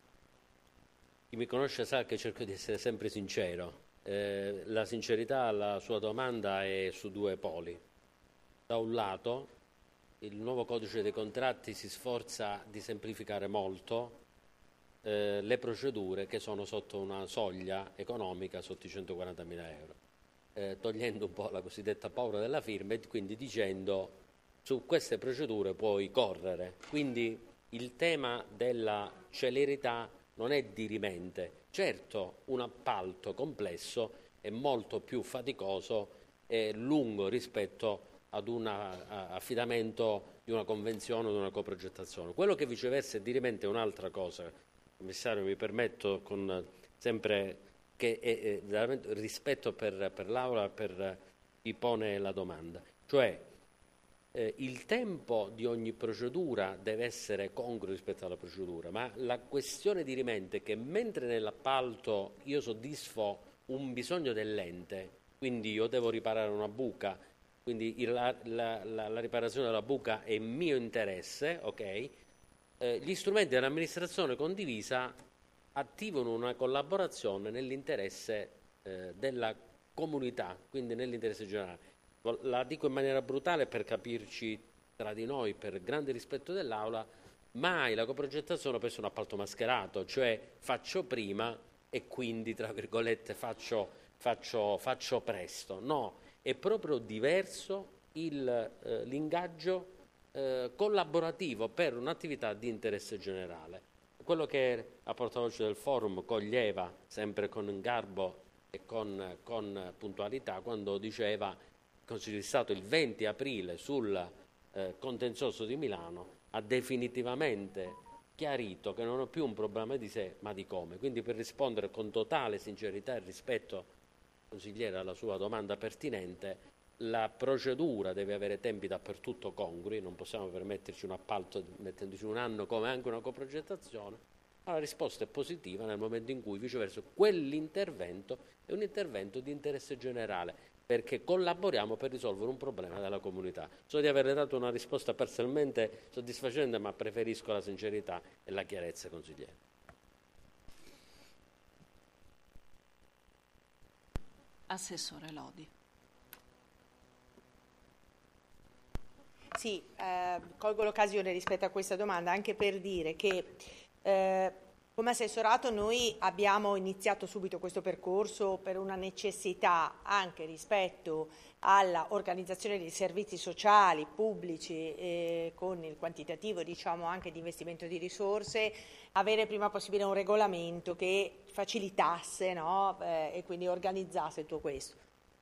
chi mi conosce sa che cerco di essere sempre sincero. La sincerità alla sua domanda è su due poli. Da un lato, il nuovo codice dei contratti si sforza di semplificare molto le procedure che sono sotto una soglia economica sotto i 140.000 euro. Togliendo un po' la cosiddetta paura della firma e quindi dicendo su queste procedure puoi correre. Quindi il tema della celerità non è dirimente. Certo, un appalto complesso è molto più faticoso e lungo rispetto ad un affidamento di una convenzione o di una coprogettazione. Quello che viceversa è dirimente un'altra cosa. Commissario, mi permetto con sempre che è veramente rispetto per l'Aula, per chi pone la domanda. Cioè, il tempo di ogni procedura deve essere congruo rispetto alla procedura, ma la questione dirimente è che mentre nell'appalto io soddisfo un bisogno dell'ente, quindi io devo riparare una buca, quindi la riparazione della buca è mio interesse, ok? Gli strumenti dell'amministrazione condivisa attivano una collaborazione nell'interesse della comunità, quindi nell'interesse generale. La dico in maniera brutale per capirci tra di noi, per grande rispetto dell'Aula, mai la coprogettazione può essere un appalto mascherato, cioè faccio prima e quindi, tra virgolette, faccio presto. No, è proprio diverso l'ingaggio collaborativo per un'attività di interesse generale. Quello che la portavoce del forum coglieva sempre con garbo e con puntualità quando diceva che il Consiglio di Stato il 20 aprile sul contenzioso di Milano ha definitivamente chiarito che non è più un problema di sé ma di come. Quindi, per rispondere con totale sincerità e rispetto, consigliere, alla sua domanda pertinente, la procedura deve avere tempi dappertutto congrui, non possiamo permetterci un appalto mettendoci un anno come anche una coprogettazione, Ma la risposta è positiva nel momento in cui viceversa quell'intervento è un intervento di interesse generale, perché collaboriamo per risolvere un problema della comunità. So di aver dato una risposta parzialmente soddisfacente, ma preferisco la sincerità e la chiarezza, consigliere. Assessore Lodi. Sì, colgo l'occasione rispetto a questa domanda anche per dire che come assessorato noi abbiamo iniziato subito questo percorso per una necessità anche rispetto all'organizzazione dei servizi sociali pubblici con il quantitativo diciamo anche di investimento di risorse, avere prima possibile un regolamento che facilitasse, no? E quindi organizzasse tutto questo.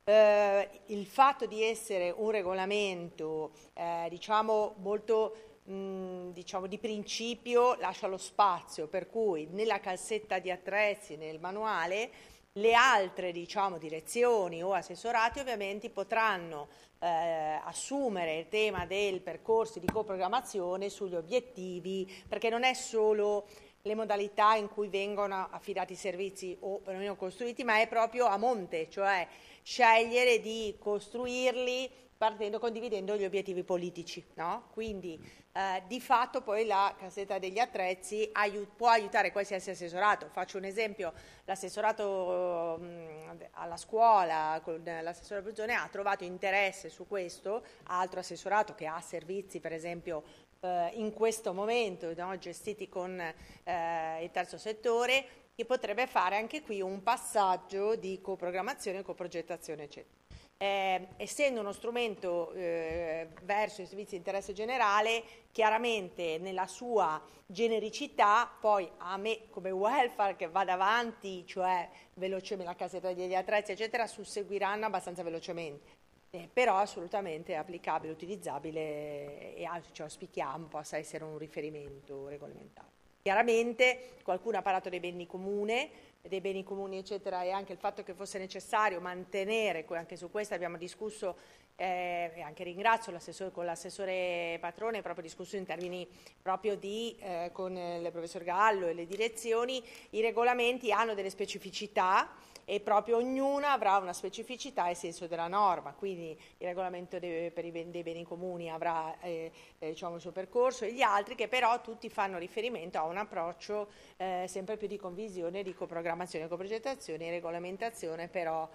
Il fatto di essere un regolamento diciamo molto diciamo di principio lascia lo spazio per cui nella cassetta di attrezzi, nel manuale, le altre diciamo direzioni o assessorati ovviamente potranno assumere il tema del percorso di coprogrammazione sugli obiettivi, perché non è solo le modalità in cui vengono affidati i servizi o perlomeno costruiti, ma è proprio a monte, cioè scegliere di costruirli condividendo gli obiettivi politici, no? Quindi di fatto poi la cassetta degli attrezzi può aiutare qualsiasi assessorato. Faccio un esempio: l'assessorato alla scuola con l'assessore Bruzzone ha trovato interesse su questo, altro assessorato che ha servizi per esempio in questo momento, no, gestiti con il terzo settore, che potrebbe fare anche qui un passaggio di coprogrammazione, coprogettazione eccetera. Essendo uno strumento verso i servizi di interesse generale, chiaramente nella sua genericità, poi a me come welfare che vada avanti, cioè velocemente la cassetta degli attrezzi eccetera, susseguiranno abbastanza velocemente, però assolutamente applicabile, utilizzabile e ci auspichiamo possa essere un riferimento regolamentare. Chiaramente qualcuno ha parlato dei beni comuni eccetera, e anche il fatto che fosse necessario mantenere, anche su questo abbiamo discusso e anche ringrazio con l'assessore Patrone, proprio discusso in termini proprio con il professor Gallo e le direzioni. I regolamenti hanno delle specificità e proprio ognuna avrà una specificità e senso della norma, quindi il regolamento dei beni comuni avrà diciamo il suo percorso e gli altri che però tutti fanno riferimento a un approccio sempre più di convisione, di coprogrammazione, coprogettazione e regolamentazione, però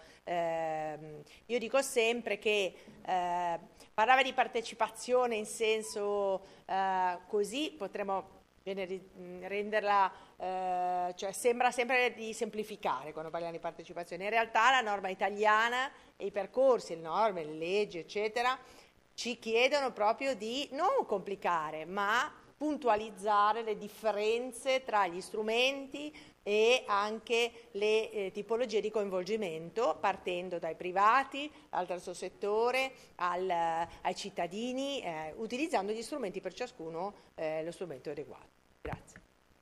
io dico sempre che parlava di partecipazione in senso così potremmo renderla cioè sembra sempre di semplificare quando parliamo di partecipazione. In realtà la norma italiana e i percorsi, le norme, le leggi eccetera ci chiedono proprio di non complicare ma puntualizzare le differenze tra gli strumenti e anche le tipologie di coinvolgimento, partendo dai privati, al terzo settore, ai cittadini, utilizzando gli strumenti per ciascuno lo strumento adeguato. Grazie.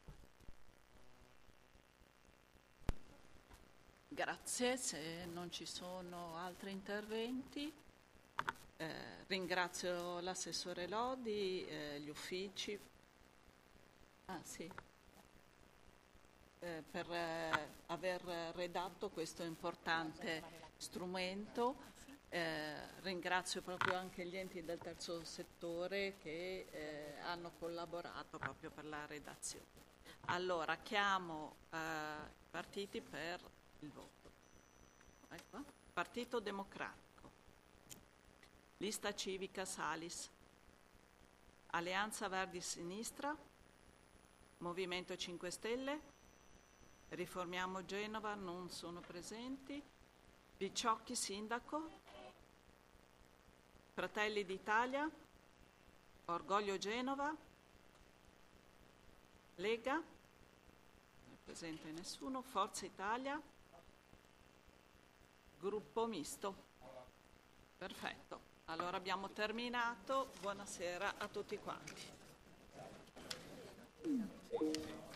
Grazie, se non ci sono altri interventi ringrazio l'assessore Lodi, gli uffici per aver redatto questo importante strumento. Ringrazio proprio anche gli enti del terzo settore che hanno collaborato proprio per la redazione. Allora, chiamo i partiti per il voto. Ecco. Partito Democratico, Lista Civica Salis, Alleanza Verdi Sinistra, Movimento 5 Stelle, Riformiamo Genova non sono presenti, Picciocchi Sindaco, Fratelli d'Italia, Orgoglio Genova, Lega, non è presente nessuno, Forza Italia, Gruppo Misto. Perfetto, allora abbiamo terminato, buonasera a tutti quanti.